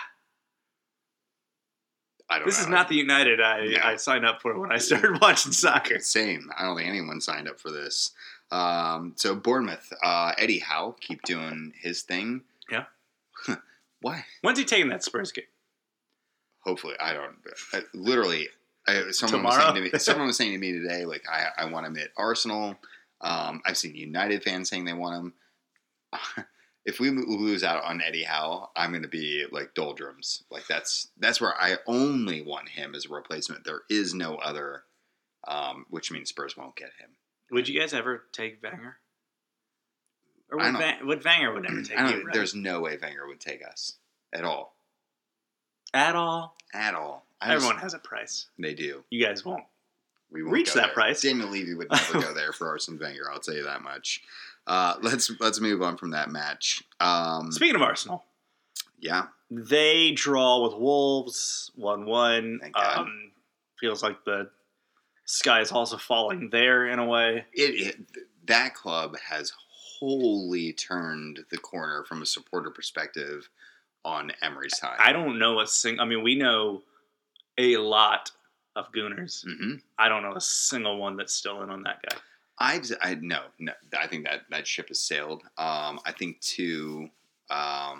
This know. is not the United I signed up for when I started watching soccer. Same. I don't think anyone signed up for this. So Bournemouth, Eddie Howe, keep doing his thing. Yeah. Why? When's he taking that Spurs game? Hopefully, I don't. Literally, someone was saying to me today, like I want him at Arsenal. I've seen United fans saying they want him. If we lose out on Eddie Howe, I'm going to be like doldrums. Like that's where I only want him as a replacement. There is no other, which means Spurs won't get him. Would you guys ever take Wenger? Or would Wenger would never take you, right? There's no way Wenger would take us at all. At all? At all. Everyone has a price. They do. You guys won't. We won't reach that there. price. Daniel Levy would never go there for Arsene Wenger. I'll tell you that much. Let's move on from that match. Speaking of Arsenal, yeah, they draw with Wolves 1-1. Thank God. Feels like the sky is also falling there in a way. That club has wholly turned the corner from a supporter perspective on Emery's time. I don't know we know a lot of Gooners. Mm-hmm. I don't know a single one that's still in on that guy. No. I think that ship has sailed. I think too. I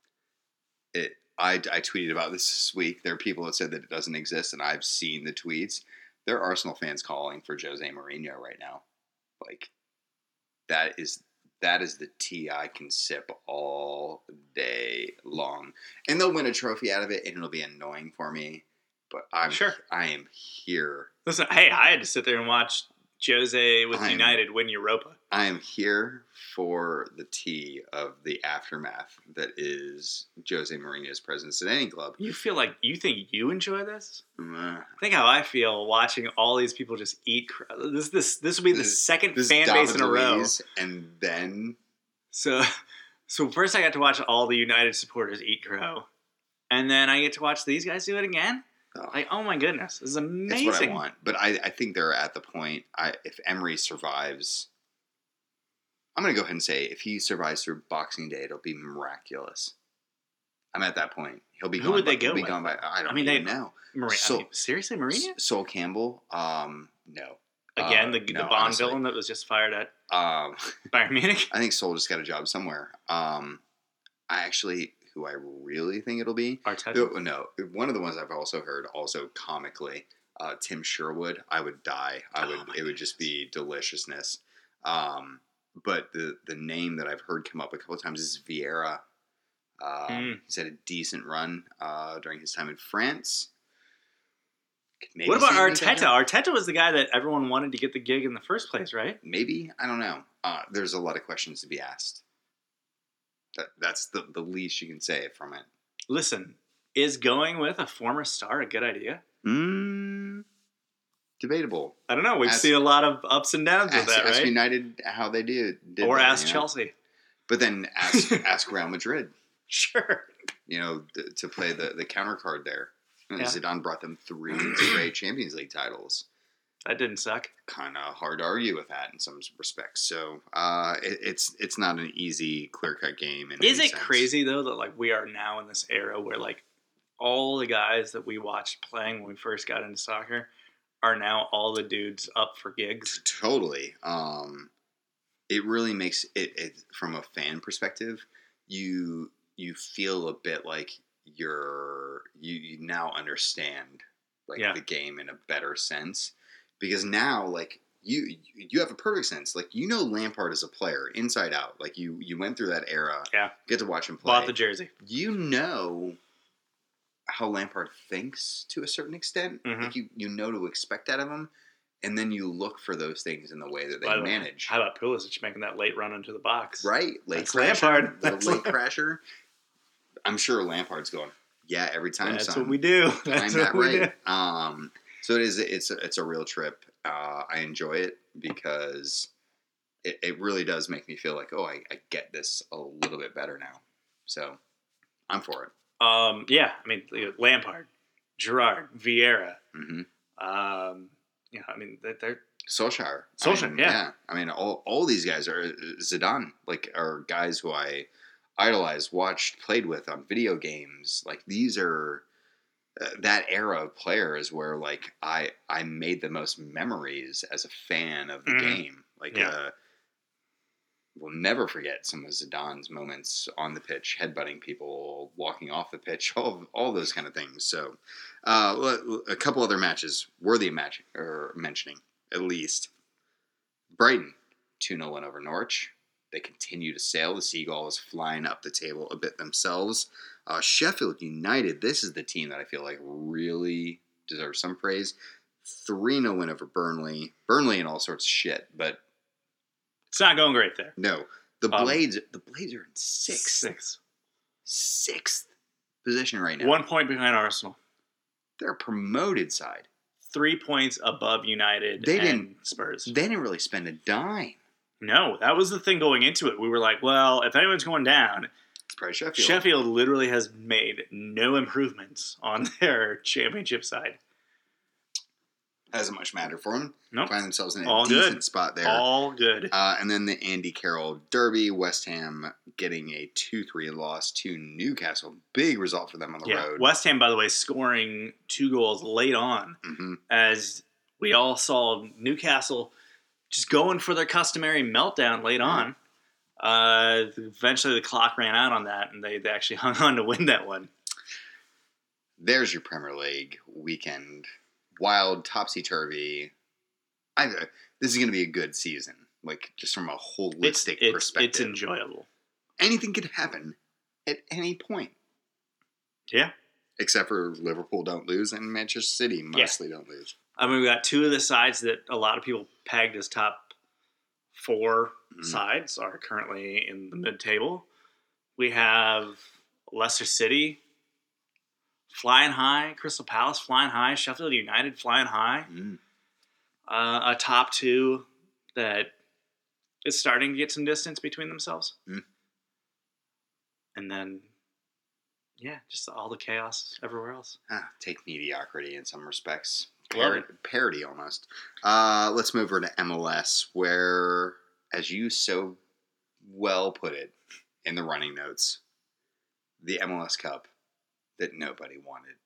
tweeted about this week. There are people that said that it doesn't exist, and I've seen the tweets. There are Arsenal fans calling for Jose Mourinho right now. Like that is the tea I can sip all day long, and they'll win a trophy out of it, and it'll be annoying for me. But I am here. Listen, hey, I had to sit there and watch Jose with United win Europa. I am here for the tea of the aftermath that is Jose Mourinho's presence at any club. You think you enjoy this? Think how I feel watching all these people just eat. This will be the second fan base in a row. And then so first I got to watch all the United supporters eat crow, and then I get to watch these guys do it again. Oh my goodness, this is amazing. That's what I want. But I think they're at the point, if Emery survives, I'm going to go ahead and say if he survives through Boxing Day, it'll be miraculous. I'm at that point. He'll be gone. Who would they go with? Be gone by? I don't even know. Seriously, Mourinho? Sol Campbell? No. Again, the Bond honestly. Villain that was just fired at Bayern Munich? I think Sol just got a job somewhere. Who I really think it'll be. Arteta? No. One of the ones I've also heard, also comically, Tim Sherwood. I would die. It would just be deliciousness. But the name that I've heard come up a couple of times is Vieira. He's had a decent run during his time in France. What about Arteta? Arteta was the guy that everyone wanted to get the gig in the first place, right? Maybe. I don't know. There's a lot of questions to be asked. That's the least you can say from it. Listen, is going with a former star a good idea? Debatable. I don't know. We've seen a lot of ups and downs with that, right? Ask United how they did or that, ask Chelsea. But then ask Real Madrid. Sure. To play the counter card there. Zidane brought them 3 straight Champions League titles. That didn't suck. Kind of hard to argue with that in some respects. So it's not an easy, clear-cut game. Is it crazy, though, that we are now in this era where all the guys that we watched playing when we first got into soccer are now all the dudes up for gigs? Totally. It really makes it from a fan perspective, you feel a bit like you now understand the game in a better sense. Because now, you have a perfect sense. Like, you know Lampard is a player inside out. Like, you went through that era. Yeah. Get to watch him play. Bought the jersey. You know how Lampard thinks to a certain extent. Mm-hmm. Like, you know to expect out of him. And then you look for those things in the way that they manage. How about Pulisic making that late run into the box? Right. Late crasher. Lampard. The late crasher. I'm sure Lampard's going, yeah, every time, That's son. what we do. That's what we do. So it's a real trip. I enjoy it because it really does make me feel like, I get this a little bit better now. So I'm for it. Yeah, I mean, Lampard, Gerrard, Vieira. Mm-hmm. I mean, they're Solskjaer. Yeah. I mean, all these guys are Zidane, like, are guys who I idolized, watched, played with on video games. Like, these are that era of players where, like, I made the most memories as a fan of the game. Like, we'll never forget some of Zidane's moments on the pitch, headbutting people, walking off the pitch, all those kind of things. So, a couple other matches worthy of mentioning, at least. Brighton, 2-0 win over Norwich. They continue to sail. The Seagulls flying up the table a bit themselves. Sheffield United, this is the team that I feel like really deserves some praise. 3-0 win over Burnley. Burnley in all sorts of shit, but it's not going great there. No. The Blades are in sixth position right now. 1 point behind Arsenal. They're a promoted side. 3 points above United and Spurs. They didn't really spend a dime. No, that was the thing going into it. We were like, well, if anyone's going down, it's probably Sheffield. Sheffield literally has made no improvements on their championship side. Hasn't much mattered for them. Nope. Find themselves in a decent spot there. All good. And then the Andy Carroll Derby. West Ham getting a 2-3 loss to Newcastle. Big result for them on the road. West Ham, by the way, scoring 2 goals late on. Mm-hmm. As we all saw Newcastle just going for their customary meltdown late on. Eventually the clock ran out on that, and they actually hung on to win that one. There's your Premier League weekend. Wild, topsy-turvy. This is going to be a good season, like, just from a holistic perspective. It's enjoyable. Anything could happen at any point. Yeah. Except for Liverpool don't lose and Manchester City mostly don't lose. I mean, we got 2 of the sides that a lot of people pegged as top 4 sides are currently in the mid-table. We have Leicester City flying high, Crystal Palace flying high, Sheffield United flying high. A top 2 that is starting to get some distance between themselves. And then, just all the chaos everywhere else. Take mediocrity in some respects. Parody almost. Let's move over to MLS, where, as you so well put it in the running notes, the MLS Cup that nobody wanted.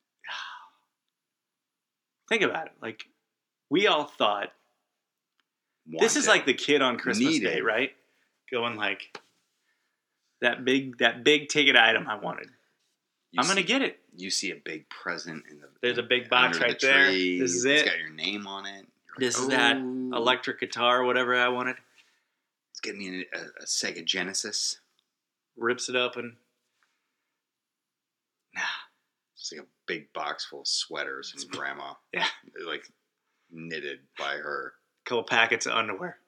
Think about it. Like, we all thought this is like the kid on Christmas Day, right? Going like that big ticket item I wanted. I'm gonna get it. You see a big present in the. There's a big box right there. This is it. It's got your name on it. This is that electric guitar, whatever I wanted. It's getting me a Sega Genesis. Rips it open. It's like a big box full of sweaters from Grandma. Yeah. Like, knitted by her. Couple packets of underwear.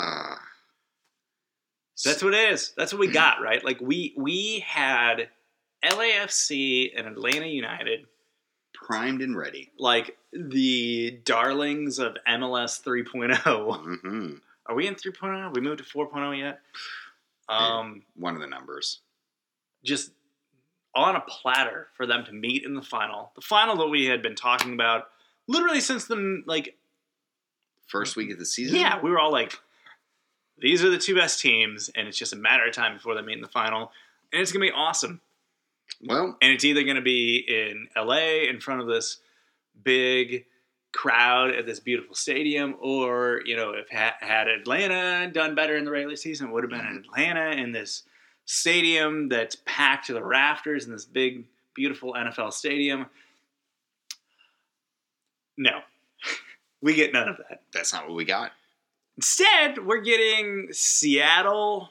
That's what it is. That's what we got, right? Like, we had LAFC and Atlanta United. Primed and ready. Like, the darlings of MLS 3.0. Mm-hmm. Are we in 3.0? We moved to 4.0 yet? One of the numbers. Just on a platter for them to meet in the final. The final that we had been talking about literally since the, like... first week of the season? Yeah, we were all like, these are the 2 best teams, and it's just a matter of time before they meet in the final. And it's going to be awesome. Well... and it's either going to be in LA in front of this big crowd at this beautiful stadium, or, if had Atlanta done better in the regular season, it would have been in Atlanta in this stadium that's packed to the rafters in this big, beautiful NFL stadium. No. We get none of that. That's not what we got. Instead, we're getting Seattle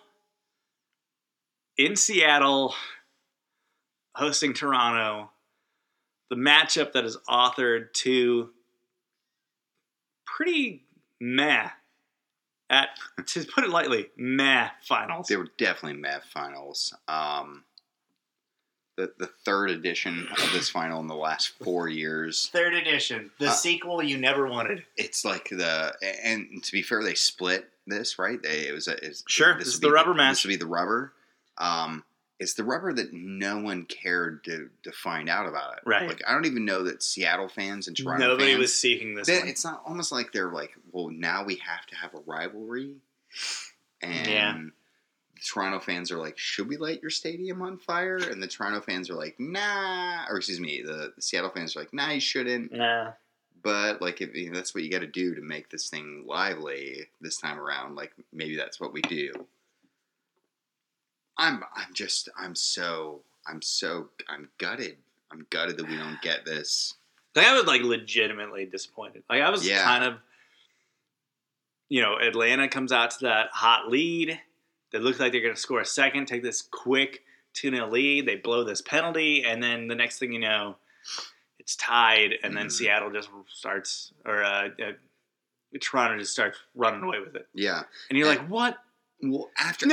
in Seattle hosting Toronto. The matchup that is authored to pretty meh, to put it lightly, meh finals. They were definitely meh finals. The third edition of this final in the last 4 years. Third edition, the sequel you never wanted. It's like and to be fair, they split this, right? This is the rubber match. This would be the rubber. It's the rubber that no one cared to find out about it. Right. Like, I don't even know that Seattle fans and Toronto Nobody fans, was seeking this one. It's not almost like they're like, well, now we have to have a rivalry. And the Toronto fans are like, should we light your stadium on fire? And the Toronto fans are like, nah. Or excuse me, the Seattle fans are like, nah, you shouldn't. Nah. But like, if that's what you got to do to make this thing lively this time around, like maybe that's what we do. I'm gutted. I'm gutted that we don't get this. Like, I was like legitimately disappointed. Like, I was kind of, Atlanta comes out to that hot lead. They look like they're going to score a second, take this quick 2-0 lead. They blow this penalty, and then the next thing you know, it's tied, and then Seattle just starts, or Toronto just starts running away with it. Yeah. And you're like, what? Well, after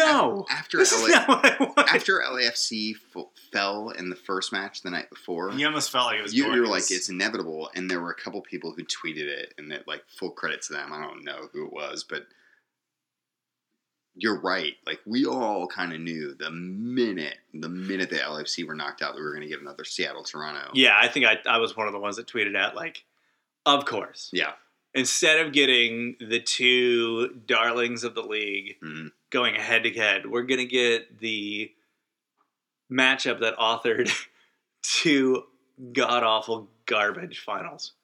LAFC fell in the first match the night before, you almost felt like it was. You were like, it's inevitable, and there were a couple people who tweeted it, and that, like, full credit to them. I don't know who it was, but you're right. Like, we all kind of knew the minute the LAFC were knocked out that we were going to get another Seattle-Toronto. Yeah, I think I was one of the ones that tweeted at, like, of course. Yeah. Instead of getting the two darlings of the league going head-to-head, we're going to get the matchup that authored two god-awful garbage finals.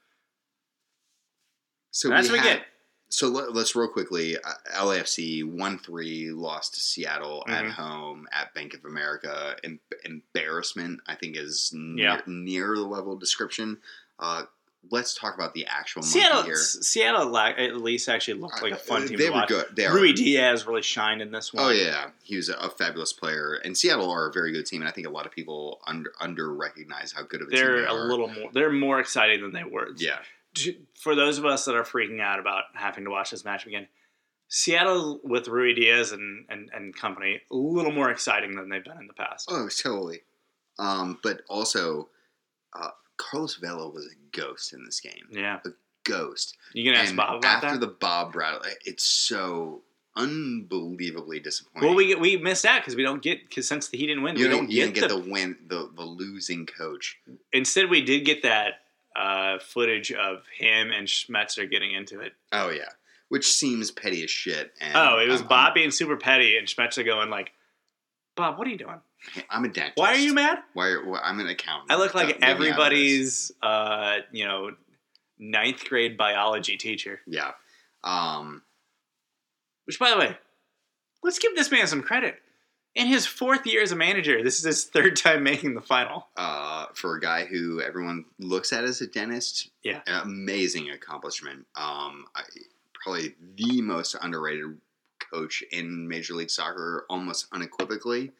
So that's what we get. So let's real quickly. LAFC 1-3 lost to Seattle at home at Bank of America. Embarrassment, I think, is near the level of description. Let's talk about the actual monkey here. Seattle at least actually looked like a fun team to watch. They were good. Rui Diaz really shined in this one. Oh, yeah. He was a fabulous player. And Seattle are a very good team, and I think a lot of people under-recognize how good of a team they are. They're more exciting than they were. Yeah. For those of us that are freaking out about having to watch this match again, Seattle with Rui Diaz and company, a little more exciting than they've been in the past. Oh, totally. But also, Carlos Vela was a ghost in this game. Yeah. A ghost. You going to ask Bob about that? After the Bob Bradley, it's so unbelievably disappointing. Well, we missed out because since he didn't win, we didn't get the losing coach. Instead, we did get that footage of him and Schmetzer getting into it. Oh, yeah. Which seems petty as shit. And it was Bob being super petty and Schmetzer going like, Bob, what are you doing? I'm a dentist. Why are you mad? I'm an accountant. I look like everybody's, 9th grade biology teacher. Yeah. Which, by the way, let's give this man some credit. In his 4th year as a manager, this is his 3rd time making the final. For a guy who everyone looks at as a dentist, yeah, an amazing accomplishment. Probably the most underrated coach in Major League Soccer, almost unequivocally.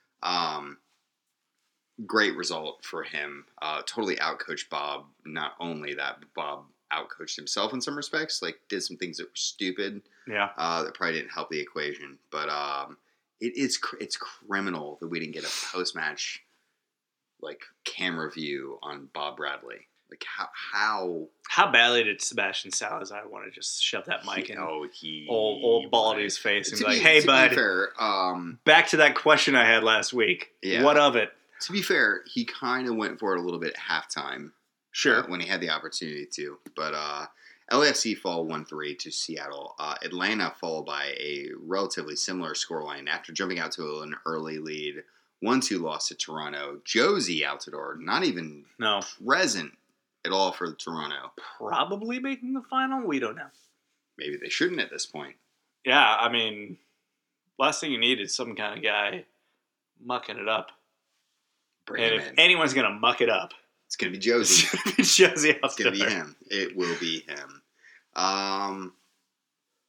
Great result for him. Totally outcoached Bob. Not only that, but Bob outcoached himself in some respects. Like, did some things that were stupid. Yeah. That probably didn't help the equation. But it's criminal that we didn't get a post-match camera view on Bob Bradley. Like, how badly did Sebastian Salazar want to just shove that mic in old Baldy's face and be like, "Hey, bud, fair, back to that question I had last week. Yeah. What of it?" To be fair, he kind of went for it a little bit at halftime. Sure. When he had the opportunity to. But LAFC fall 1-3 to Seattle. Atlanta fall by a relatively similar scoreline after jumping out to an early lead. 1-2 loss to Toronto. Josie Altidore, not even present at all for Toronto. Probably making the final? We don't know. Maybe they shouldn't at this point. Yeah, I mean, last thing you need is some kind of guy mucking it up. If anyone's going to muck it up, it's going to be Josie. Josie Altidore. It's going to be him. It will be him.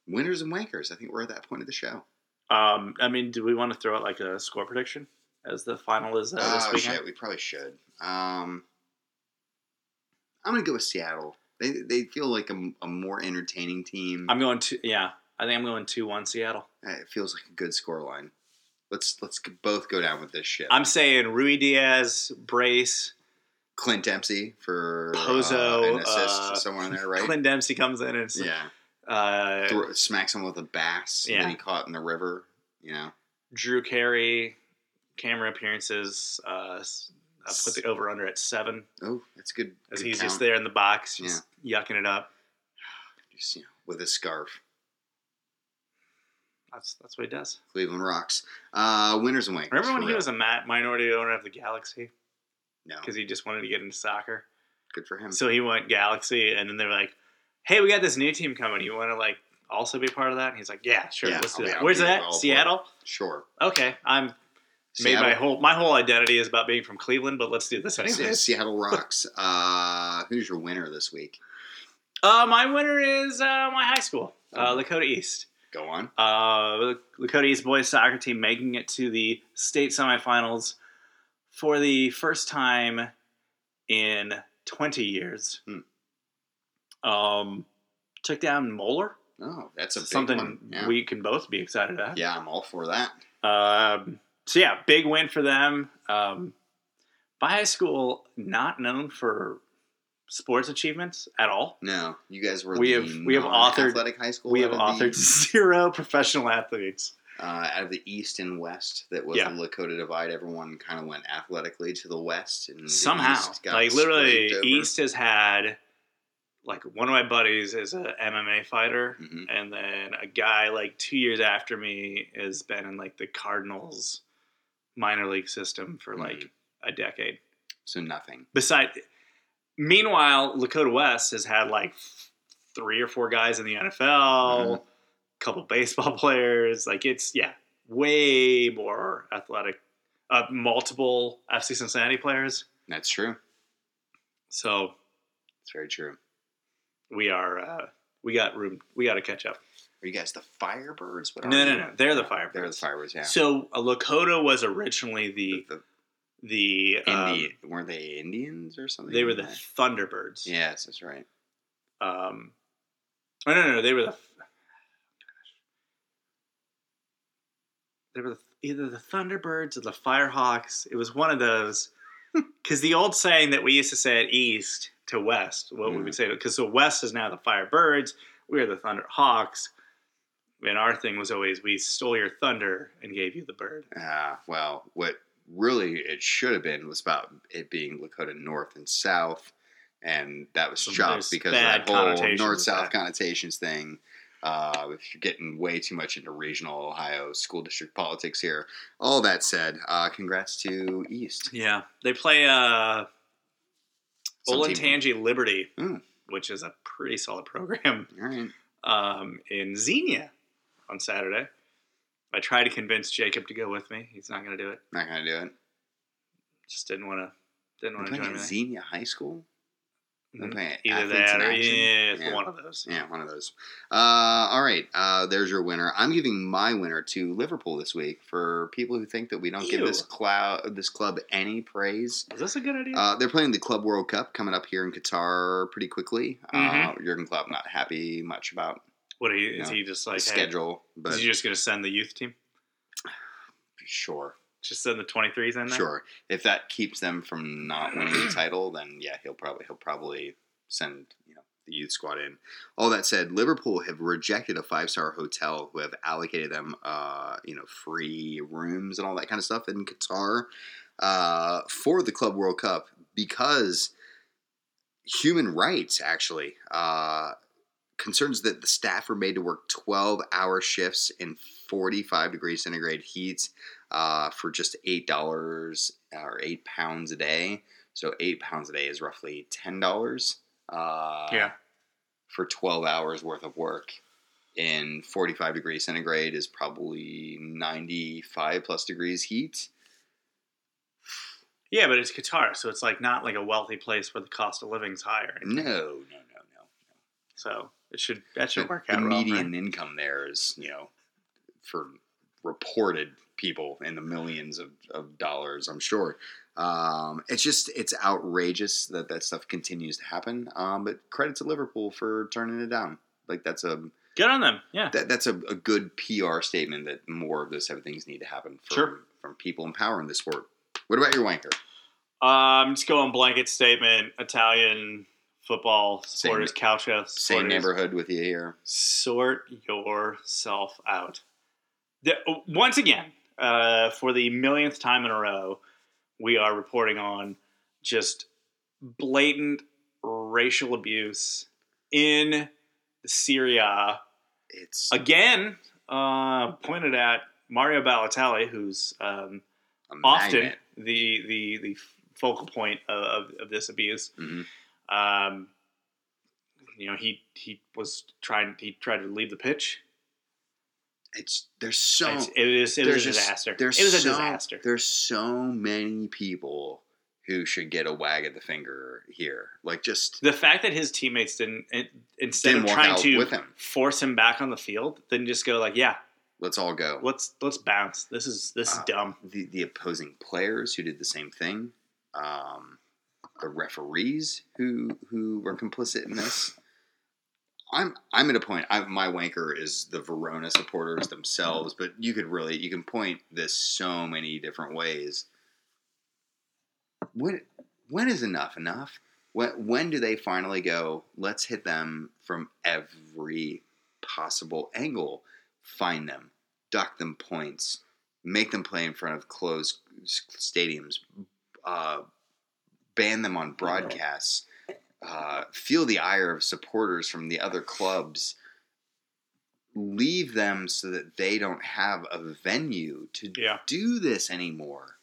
Winners and wankers. I think we're at that point of the show. I mean, do we want to throw out like a score prediction as the final is this weekend? Shit, we probably should. I'm gonna go with Seattle. They feel like a more entertaining team. I'm going to I think I'm going 2-1 Seattle. It feels like a good scoreline. Let's both go down with this shit. I'm saying Rui Diaz, brace, Clint Dempsey for Pozo, an assist somewhere in there, right? Clint Dempsey comes in and smacks him with a bass that he caught in the river. You know, Drew Carey, camera appearances. I put the over under at 7. Oh, that's good. As good he's count. just there in the box, just yucking it up. Just with a scarf. That's what he does. Cleveland rocks. Winners and wankers. Remember when he was a minority owner of the Galaxy? No. Because he just wanted to get into soccer. Good for him. So he went Galaxy, and then they were like, "Hey, we got this new team coming. You want to like also be part of that?" And he's like, "Yeah, sure, let's do that." Where's that? Seattle? Sure. Okay, Seattle. my whole identity is about being from Cleveland, but let's do this anyway. Seattle rocks. Who's your winner this week? My winner is my high school, Lakota East. Go on. Lakota East boys soccer team making it to the state semifinals for the first time in 20 years. Took down Moeller. Oh, that's a big something one. Yeah. we can both be excited about. Yeah, I'm all for that. So yeah, big win for them. My high school not known for sports achievements at all. No, you guys were we have authored athletic high school. We have authored 0 professional athletes. Out of the East and West, that was the Lakota divide. Everyone kind of went athletically to the West, and somehow, like literally, East has had like one of my buddies is a MMA fighter, and then a guy like 2 years after me has been in like the Cardinals minor league system for like a decade. So nothing. Meanwhile, Lakota West has had like 3 or 4 guys in the NFL, a couple baseball players. Like it's way more athletic. Multiple FC Cincinnati players. That's true. So it's very true. We are. We got room. We got to catch up. Are you guys the Firebirds? No. They're the Firebirds. They're the Firebirds. Yeah. So Lakota was originally the weren't they Indians or something? They were the Thunderbirds. Yes, that's right. No. They were either the Thunderbirds or the Firehawks. It was one of those. Because the old saying that we used to say at East to West, what we would say, because so West is now the Firebirds, we are the Thunderhawks, and our thing was always, we stole your thunder and gave you the bird. Well, what really it should have been was about it being Lakota North and South, and that was chopped because of that whole North-South connotations thing. If you're getting way too much into regional Ohio school district politics here. All that said, congrats to East. Yeah. They play Olentangy Liberty, which is a pretty solid program. All right. In Xenia on Saturday. I tried to convince Jacob to go with me. He's not going to do it. Not going to do it. Just didn't want to join me. Xenia High School? Either that or one of those. Yeah, one of those. All right, there's your winner. I'm giving my winner to Liverpool this week. For people who think that we don't give this club any praise, is this a good idea? They're playing the Club World Cup coming up here in Qatar pretty quickly. Jurgen Klopp not happy much about. What is he just like schedule? But is he just going to send the youth team? Sure. Just send the 23s in there? Sure. If that keeps them from not winning the title, then he'll probably send the youth squad in. All that said, Liverpool have rejected a 5-star hotel who have allocated them free rooms and all that kind of stuff in Qatar for the Club World Cup because human rights actually concerns that the staff are made to work 12-hour shifts in 45 degrees centigrade heat for just $8 or £8 a day. So £8 a day is roughly $10. For 12 hours worth of work in 45 degrees centigrade is probably 95 plus degrees heat. Yeah, but it's Qatar, so it's like not like a wealthy place where the cost of living's higher. No. So That should work out. The well, median right? income there is, for reported people in the millions of dollars, I'm sure. It's outrageous that stuff continues to happen. But credit to Liverpool for turning it down. Like that's good on them. Yeah, that's a good PR statement that more of those type of things need to happen from people empowering the sport. What about your wanker? Just going blanket statement. Italian football supporters, Calcio supporters. Same neighborhood with you here. Sort yourself out. Once again, for the millionth time in a row, we are reporting on just blatant racial abuse in Serie A. It's again pointed at Mario Balotelli, who's often the focal point of this abuse. Mm-hmm. He tried to leave the pitch. It was a disaster. It was a disaster. There's so many people who should get a wag of the finger here. Like just the fact that his teammates instead of trying to force him back on the field, then just go like, yeah, let's all go. Let's bounce. This is dumb. The opposing players who did the same thing, the referees who were complicit in this. I'm at a point. My wanker is the Verona supporters themselves, but you can point this so many different ways. When is enough? When do they finally go, let's hit them from every possible angle, find them, duck them points, make them play in front of closed stadiums, ban them on broadcasts, feel the ire of supporters from the other clubs, leave them so that they don't have a venue to do this anymore.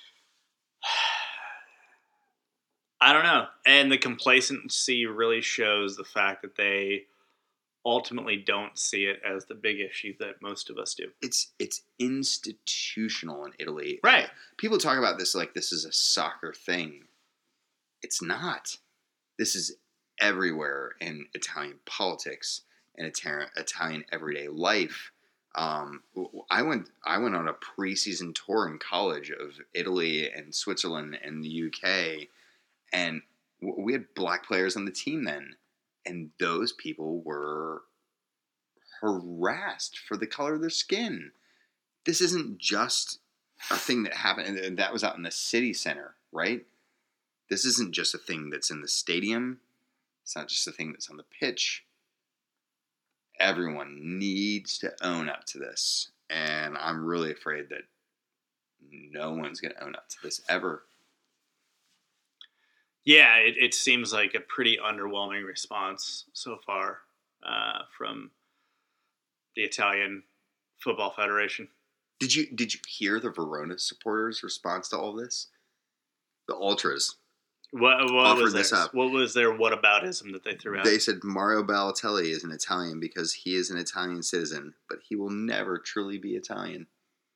I don't know. And the complacency really shows the fact that they ultimately don't see it as the big issue that most of us do. It's institutional in Italy. Right. People talk about this like this is a soccer thing. It's not. This is everywhere in Italian politics and Italian everyday life. I went on a preseason tour in college of Italy and Switzerland and the UK, and we had black players on the team then, and those people were harassed for the color of their skin. This isn't just a thing that happened, and that was out in the city center, right? This isn't just a thing that's in the stadium. It's not just a thing that's on the pitch. Everyone needs to own up to this. And I'm really afraid that no one's going to own up to this ever. Yeah, it seems like a pretty underwhelming response so far from the Italian Football Federation. Did you hear the Verona supporters' response to all this? The ultras. What was their whataboutism that they threw out? They said Mario Balotelli is an Italian because he is an Italian citizen, but he will never truly be Italian.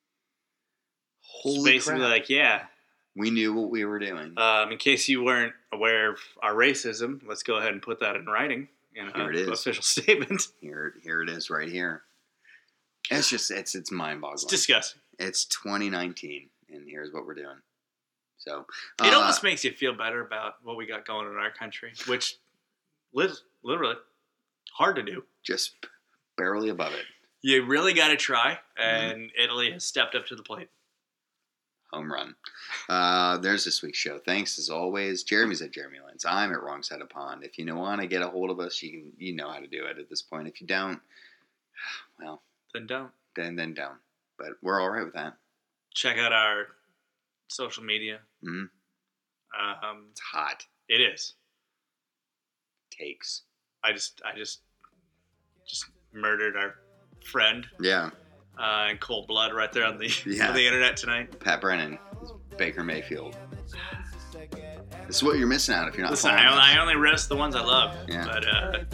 Holy basically crap. Like, yeah. We knew what we were doing. In case you weren't aware of our racism, let's go ahead and put that in writing. Here it is. Official statement. Here it is right here. It's mind-boggling. It's disgusting. It's 2019, and here's what we're doing. So it almost makes you feel better about what we got going in our country, which literally hard to do. Just barely above it. You really got to try, and Italy has stepped up to the plate. Home run. There's this week's show. Thanks as always. Jeremy's at Jeremy Lentz. I'm at Wrong Side of Pond. If you want to get a hold of us, you know how to do it at this point. If you don't, well, then don't. Then don't. But we're all right with that. Check out our social media. Mm-hmm. It's hot. It is. Takes. I just murdered our friend. Yeah. In cold blood right there on the internet tonight. Pat Brennan, Baker Mayfield. This is what you're missing out if you're not. Listen, I only roast the ones I love. Yeah. But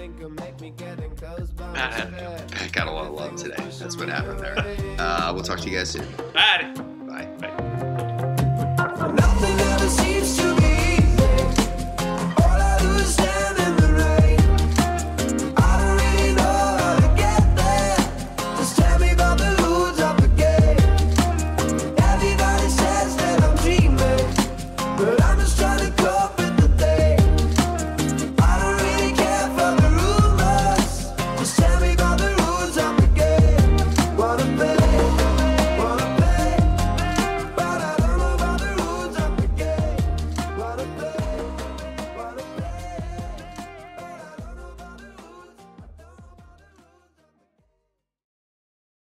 Pat got a lot of love today. That's what happened there. We'll talk to you guys soon. Bye. Bye. Bye. Nothing ever seems to be